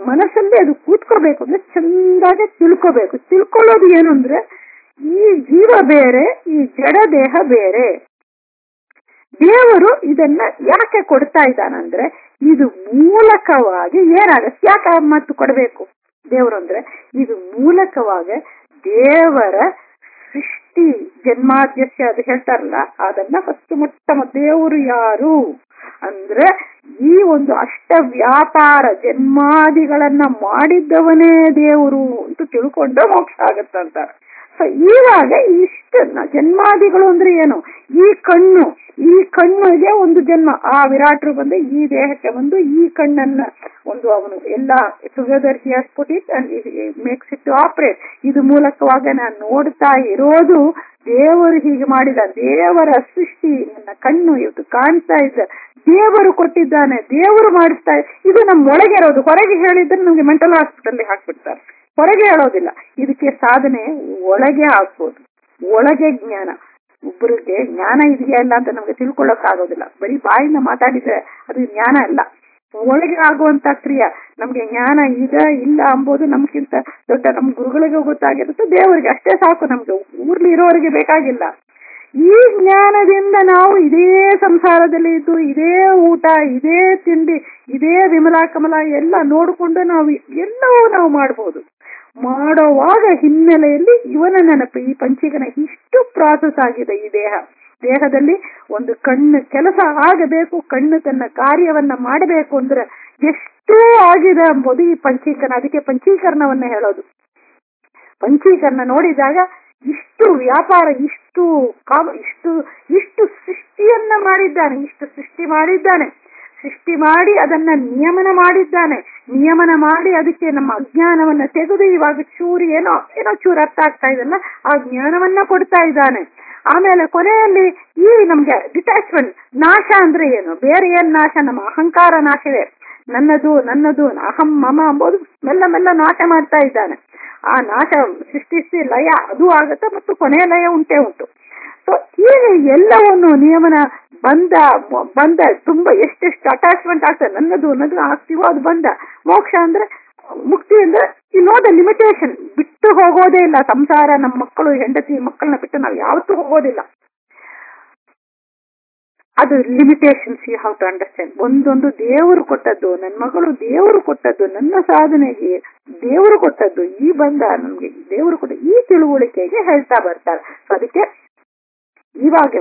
ಮನಸ್ಸಲ್ಲಿ ಅದು ಕೂತ್ಕೋಬೇಕು ಅಂದ್ರೆ ಚಂದಾಗಿ ತಿಳ್ಕೋಬೇಕು. ತಿಳ್ಕೊಳ್ಳೋದು ಏನು ಅಂದ್ರೆ ಈ ಜೀವ ಬೇರೆ, ಈ ಜಡ ದೇಹ ಬೇರೆ. ದೇವರು ಇದನ್ನ ಯಾಕೆ ಕೊಡ್ತಾ ಇದ್ದಾನಂದ್ರೆ ಇದು ಮೂಲಕವಾಗಿ ಏನಾಗುತ್ತೆ. ಯಾಕೆ ಮತ್ತು ಕೊಡಬೇಕು ದೇವರು ಅಂದ್ರೆ ಇದು ಮೂಲಕವಾಗಿ ದೇವರ ಸೃಷ್ಟಿ ಜನ್ಮಾದ್ಯಸ್ಯ ಅದು ಹೇಳ್ತಾರಲ್ಲ, ಅದನ್ನ ಫಸ್ಟ್ ಮೊಟ್ಟ ದೇವರು ಯಾರು ಅಂದ್ರೆ ಈ ಒಂದು ಅಷ್ಟ ವ್ಯಾಪಾರ ಜನ್ಮಾದಿಗಳನ್ನ ಮಾಡಿದ್ದವನೇ ದೇವರು ಅಂತ ತಿಳ್ಕೊಂಡ್ರೆ ಮೋಕ್ಷ ಆಗತ್ತಂತಾರೆ. ಸೊ ಇವಾಗ ಇಷ್ಟ ಜನ್ಮಾದಿಗಳು ಅಂದ್ರೆ ಏನು, ಈ ಕಣ್ಣಿಗೆ ಒಂದು ಜನ್ಮ, ಆ ವಿರಾಟರು ಬಂದು ಈ ದೇಹಕ್ಕೆ ಬಂದು ಈ ಕಣ್ಣನ್ನ ಒಂದು ಅವನು ಎಲ್ಲ together he has put it and makes it to operate. ಇದು ಮೂಲಕವಾಗಿ ನಾನು ನೋಡ್ತಾ ಇರೋದು ದೇವರು ಹೀಗೆ ಮಾಡಿದ, ದೇವರ ಸೃಷ್ಟಿ. ನನ್ನ ಕಣ್ಣು ಇವತ್ತು ಕಾಣ್ತಾ ಇದ್ದ ದೇವರು ಕೊಟ್ಟಿದ್ದಾನೆ, ದೇವರು ಮಾಡಿಸ್ತಾ. ಇದು ನಮ್ಮ ಒಳಗೆ ಇರೋದು. ಹೊರಗೆ ಹೇಳಿದ್ರೆ ನಮ್ಗೆ ಮೆಂಟಲ್ ಹಾಸ್ಪಿಟಲ್ ಹಾಕ್ಬಿಡ್ತಾರೆ, ಹೊರಗೆ ಹೇಳೋದಿಲ್ಲ. ಇದಕ್ಕೆ ಸಾಧನೆ ಒಳಗೆ ಹಾಕ್ಬೋದು. ಒಳಗೆ ಜ್ಞಾನ. ಒಬ್ಬರಿಗೆ ಜ್ಞಾನ ಇದೆಯಾ ಇಲ್ಲ ಅಂತ ನಮ್ಗೆ ತಿಳ್ಕೊಳ್ಳೋಕ್ ಆಗೋದಿಲ್ಲ. ಬರೀ ಬಾಯಿಂದ ಮಾತಾಡಿದ್ರೆ ಅದು ಜ್ಞಾನ ಅಲ್ಲ. ಒಳಗೆ ಆಗುವಂತ ಕ್ರಿಯೆ. ನಮ್ಗೆ ಜ್ಞಾನ ಇದೆ ಇಲ್ಲ ಅಂಬೋದು ನಮ್ಗಿಂತ ದೊಡ್ಡ ನಮ್ ಗುರುಗಳಿಗೆ ಗೊತ್ತಾಗಿರುತ್ತೆ, ದೇವರಿಗೆ ಅಷ್ಟೇ ಸಾಕು. ನಮ್ಗೆ ಊರ್ಲಿ ಇರೋರಿಗೆ ಬೇಕಾಗಿಲ್ಲ. ಈ ಜ್ಞಾನದಿಂದ ನಾವು ಇದೇ ಸಂಸಾರದಲ್ಲಿ ಇದ್ದು ಇದೇ ಊಟ, ಇದೇ ತಿಂಡಿ, ಇದೇ ವಿಮಲಾ ಕಮಲ ಎಲ್ಲ ನೋಡಿಕೊಂಡು ನಾವು ಎಲ್ಲವೂ ನಾವು ಮಾಡಬಹುದು. ಮಾಡೋವಾಗ ಹಿನ್ನೆಲೆಯಲ್ಲಿ ಇವನ ನೆನಪು, ಈ ಪಂಚೀಕರಣ ಇಷ್ಟು ಪ್ರಾಸೆಸ್ ಆಗಿದೆ. ಈ ದೇಹದಲ್ಲಿ ಒಂದು ಕಣ್ಣು ಕೆಲಸ ಆಗಬೇಕು, ಕಣ್ಣು ತನ್ನ ಕಾರ್ಯವನ್ನ ಮಾಡಬೇಕು ಅಂದ್ರೆ ಎಷ್ಟು ಆಗಿದೆ ಎಂಬುದು ಈ ಪಂಚೀಕರಣ. ಅದಕ್ಕೆ ಪಂಚೀಕರಣವನ್ನ ಹೇಳೋದು. ಪಂಚೀಕರಣ ನೋಡಿದಾಗ ಇಷ್ಟು ವ್ಯಾಪಾರ, ಇಷ್ಟು ಸೃಷ್ಟಿಯನ್ನ ಮಾಡಿದ್ದಾನೆ, ಇಷ್ಟು ಸೃಷ್ಟಿ ಮಾಡಿದ್ದಾನೆ. ಸೃಷ್ಟಿ ಮಾಡಿ ಅದನ್ನ ನಿಯಮನ ಮಾಡಿದ್ದಾನೆ. ನಿಯಮನ ಮಾಡಿ ಅದಕ್ಕೆ ನಮ್ಮ ಅಜ್ಞಾನವನ್ನ ತೆಗೆದು ಇವಾಗ ಚೂರು ಏನೋ ಚೂರು ಅರ್ಥ ಆಗ್ತಾ ಇದೆಲ್ಲ, ಆ ಜ್ಞಾನವನ್ನ ಕೊಡ್ತಾ ಇದ್ದಾನೆ. ಆಮೇಲೆ ಕೊನೆಯಲ್ಲಿ ಈ ನಮ್ಗೆ ಡಿಟ್ಯಾಚ್ಮೆಂಟ್, ನಾಶ ಅಂದ್ರೆ ಏನು, ಬೇರೆ ಏನ್ ನಾಶ, ನಮ್ಮ ಅಹಂಕಾರ ನಾಶವೇ. ನನ್ನದು ಅಹಂ ಮಮ ಅಂಬೋದು ಮೆಲ್ಲ ನಾಶ ಮಾಡ್ತಾ ಇದ್ದಾನೆ. ಆ ನಾಶ ಸೃಷ್ಟಿಸಿ ಲಯ ಅದು ಆಗುತ್ತೆ, ಮತ್ತು ಕೊನೆಯ ಲಯ ಉಂಟೇ ಉಂಟು. ಸೊ ಹೀಗೆ ಎಲ್ಲವನ್ನು ನಿಯಮನ ಬಂದ ತುಂಬಾ ಎಷ್ಟೆಷ್ಟು ಅಟ್ಯಾಚ್ಮೆಂಟ್ ಆಗ್ತದೆ, ನನ್ನದು ಆಗ್ತೀವೋ ಅದು ಬಂದ. ಮೋಕ್ಷ ಅಂದ್ರೆ ಮುಕ್ತಿ ಅಂದ್ರೆ ದ ಲಿಮಿಟೇಷನ್, ಬಿಟ್ಟು ಹೋಗೋದೇ ಇಲ್ಲ. ಸಂಸಾರ, ನಮ್ಮ ಮಕ್ಕಳು ಹೆಂಡತಿ ಮಕ್ಕಳನ್ನ ಬಿಟ್ಟು ನಾವು ಯಾವತ್ತೂ ಹೋಗೋದಿಲ್ಲ. ಅದು limitations you have to understand. ಒಂದೊಂದು ದೇವರು ಕೊಟ್ಟದ್ದು, ನನ್ನ ಮಗಳು ದೇವರು ಕೊಟ್ಟದ್ದು, ನನ್ನ ಸಾಧನೆಗೆ ದೇವರು ಕೊಟ್ಟದ್ದು, ಈ ಬಂಧ ನಮ್ಗೆ ದೇವರು ಕೊಟ್ಟ ಈ ತಿಳುವಳಿಕೆಗೆ ಹೇಳ್ತಾ ಬರ್ತಾರೆ. ಅದಕ್ಕೆ ಇವಾಗ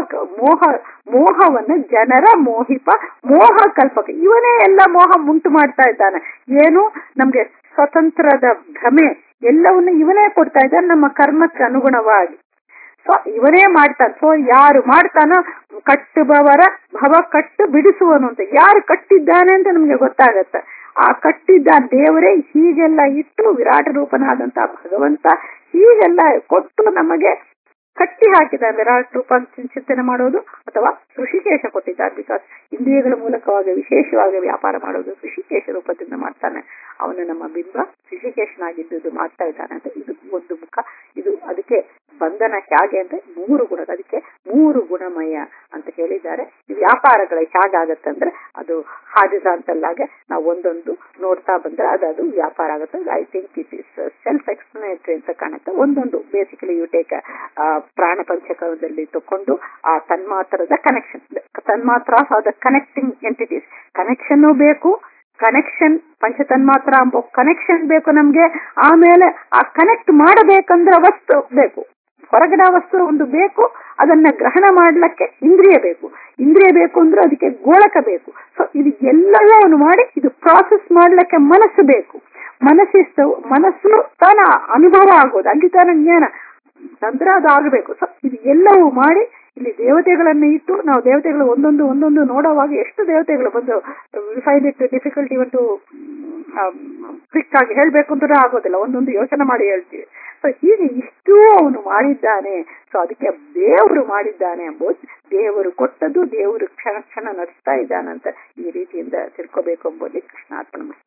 ಮೋಹವನ್ನ ಜನರ ಮೋಹ ಕಲ್ಪಕ, ಇವನೇ ಎಲ್ಲ ಮೋಹ ಉಂಟು ಮಾಡ್ತಾ ಇದ್ದಾನೆ. ಏನು ನಮ್ಗೆ ಸ್ವತಂತ್ರದ ಭ್ರಮೆ ಎಲ್ಲವನ್ನು ಇವನೇ ಕೊಡ್ತಾ ಇದ್ದಾನೆ ನಮ್ಮ ಕರ್ಮಕ್ಕೆ ಅನುಗುಣವಾಗಿ. ಸೊ ಇವನೇ ಮಾಡ್ತಾನೆ. ಸೊ ಯಾರು ಮಾಡ್ತಾನೋ ಕಟ್ಟುಬವರ ಭವ ಕಟ್ಟು ಬಿಡಿಸುವನು ಅಂತ, ಯಾರು ಕಟ್ಟಿದ್ದಾನೆ ಅಂತ ನಮ್ಗೆ ಗೊತ್ತಾಗತ್ತೆ. ಆ ಕಟ್ಟಿದ್ದ ದೇವರೇ ಹೀಗೆಲ್ಲ ಇಟ್ಟು ವಿರಾಟ ರೂಪನಾದಂತ ಭಗವಂತ ಹೀಗೆಲ್ಲ ಕೊಟ್ಟು ನಮಗೆ ಕಟ್ಟಿ ಹಾಕಿದ್ದಾರೆ. ವಿರಾಟ ರೂಪ ಚಿಂತನೆ ಮಾಡೋದು ಅಥವಾ ಋಷಿಕೇಶ ಕೊಟ್ಟಿದ್ದಾರೆ. ಬಿಕಾಸ್ ಇಂದ್ರಿಯಗಳ ಮೂಲಕವಾಗಿ ವಿಶೇಷವಾಗಿ ವ್ಯಾಪಾರ ಮಾಡೋದು ಋಷಿಕೇಶ ರೂಪದಿಂದ ಮಾಡ್ತಾನೆ. ಅವನು ನಮ್ಮ ಬಿಂಬ ಋಷಿಕೇಶನಾಗಿದ್ದು ಮಾಡ್ತಾ ಇದ್ದಾನೆ ಅಂತ ಇದು ಒಂದು ಮುಖ. ಇದು ಅದಕ್ಕೆ ಬಂಧನ ಹೇಗೆ ಅಂದ್ರೆ 3 ಗುಣ, ಅದಕ್ಕೆ 3 ಗುಣಮಯ ಅಂತ ಹೇಳಿದ್ದಾರೆ. ವ್ಯಾಪಾರಗಳ ಹೇಗಾಗತ್ತಂದ್ರೆ ಅದು ಹಾದಿಸಾಂತಲ್ಲಾಗೆ ನಾವು ಒಂದೊಂದು ನೋಡ್ತಾ ಬಂದ್ರೆ ಅದು ವ್ಯಾಪಾರ ಆಗುತ್ತೆ. I think it is self explanatory ಅಂತ ಕಾಣುತ್ತೆ. ಒಂದೊಂದು ಬೇಸಿಕಲಿ ಯು ಟೇಕ್ ಪ್ರಾಣ ಪಂಚಕದಲ್ಲಿ ತಕೊಂಡು ಆ ತನ್ಮಾತ್ರದ ಕನೆಕ್ಷನ್, ತನ್ಮಾತ್ರ are the connecting entities. Connection ಬೇಕು, ಕನೆಕ್ಷನ್ ಪಂಚತನ್ಮಾತ್ರ ಎಂಬ ಕನೆಕ್ಷನ್ ಬೇಕು ನಮ್ಗೆ. ಆಮೇಲೆ ಆ ಕನೆಕ್ಟ್ ಮಾಡಬೇಕಂದ್ರೆ ವಸ್ತು ಬೇಕು, ಹೊರಗಡೆ ವಸ್ತು ಒಂದು ಬೇಕು. ಅದನ್ನ ಗ್ರಹಣ ಮಾಡ್ಲಿಕ್ಕೆ ಇಂದ್ರಿಯ ಬೇಕು ಅಂದ್ರೆ ಅದಕ್ಕೆ ಗೋಳಕ ಬೇಕು. ಸೊ ಇದು ಎಲ್ಲವೂ ಮಾಡಿ ಇದು ಪ್ರಾಸೆಸ್ ಮಾಡ್ಲಿಕ್ಕೆ ಮನಸ್ಸು ಬೇಕು. ಮನಸ್ಸು ತಾನ ಅನುಭವ ಆಗೋದು, ಅಲ್ಲಿ ತಾನ ಜ್ಞಾನ ನಂತರ ಅದು ಆಗಬೇಕು. ಸೊ ಇದು ಎಲ್ಲವೂ ಮಾಡಿ ಇಲ್ಲಿ ದೇವತೆಗಳನ್ನ ಇಟ್ಟು ನಾವು ದೇವತೆಗಳು ಒಂದೊಂದು ನೋಡುವಾಗ ಎಷ್ಟು ದೇವತೆಗಳು ಬಂದು find it difficult even to quick ಆಗಿ ಹೇಳ್ಬೇಕು ಅಂದ್ರೆ ಆಗೋದಿಲ್ಲ, ಒಂದೊಂದು ಯೋಚನೆ ಮಾಡಿ ಹೇಳ್ತೀವಿ. ಸೊ ಹೀಗೆ ಇಷ್ಟೂ ಅವನು ಮಾಡಿದ್ದಾನೆ. ಸೊ ಅದಕ್ಕೆ ದೇವರು ಮಾಡಿದ್ದಾನೆ ಎಂಬುದು, ದೇವರು ಕೊಟ್ಟದ್ದು ದೇವರು ಕ್ಷಣ ನಡೆಸ್ತಾ ಇದ್ದಾನಂತ ಈ ರೀತಿಯಿಂದ ತಿಳ್ಕೋಬೇಕು ಎಂಬುದು ಕೃಷ್ಣಾರ್ಪಣ.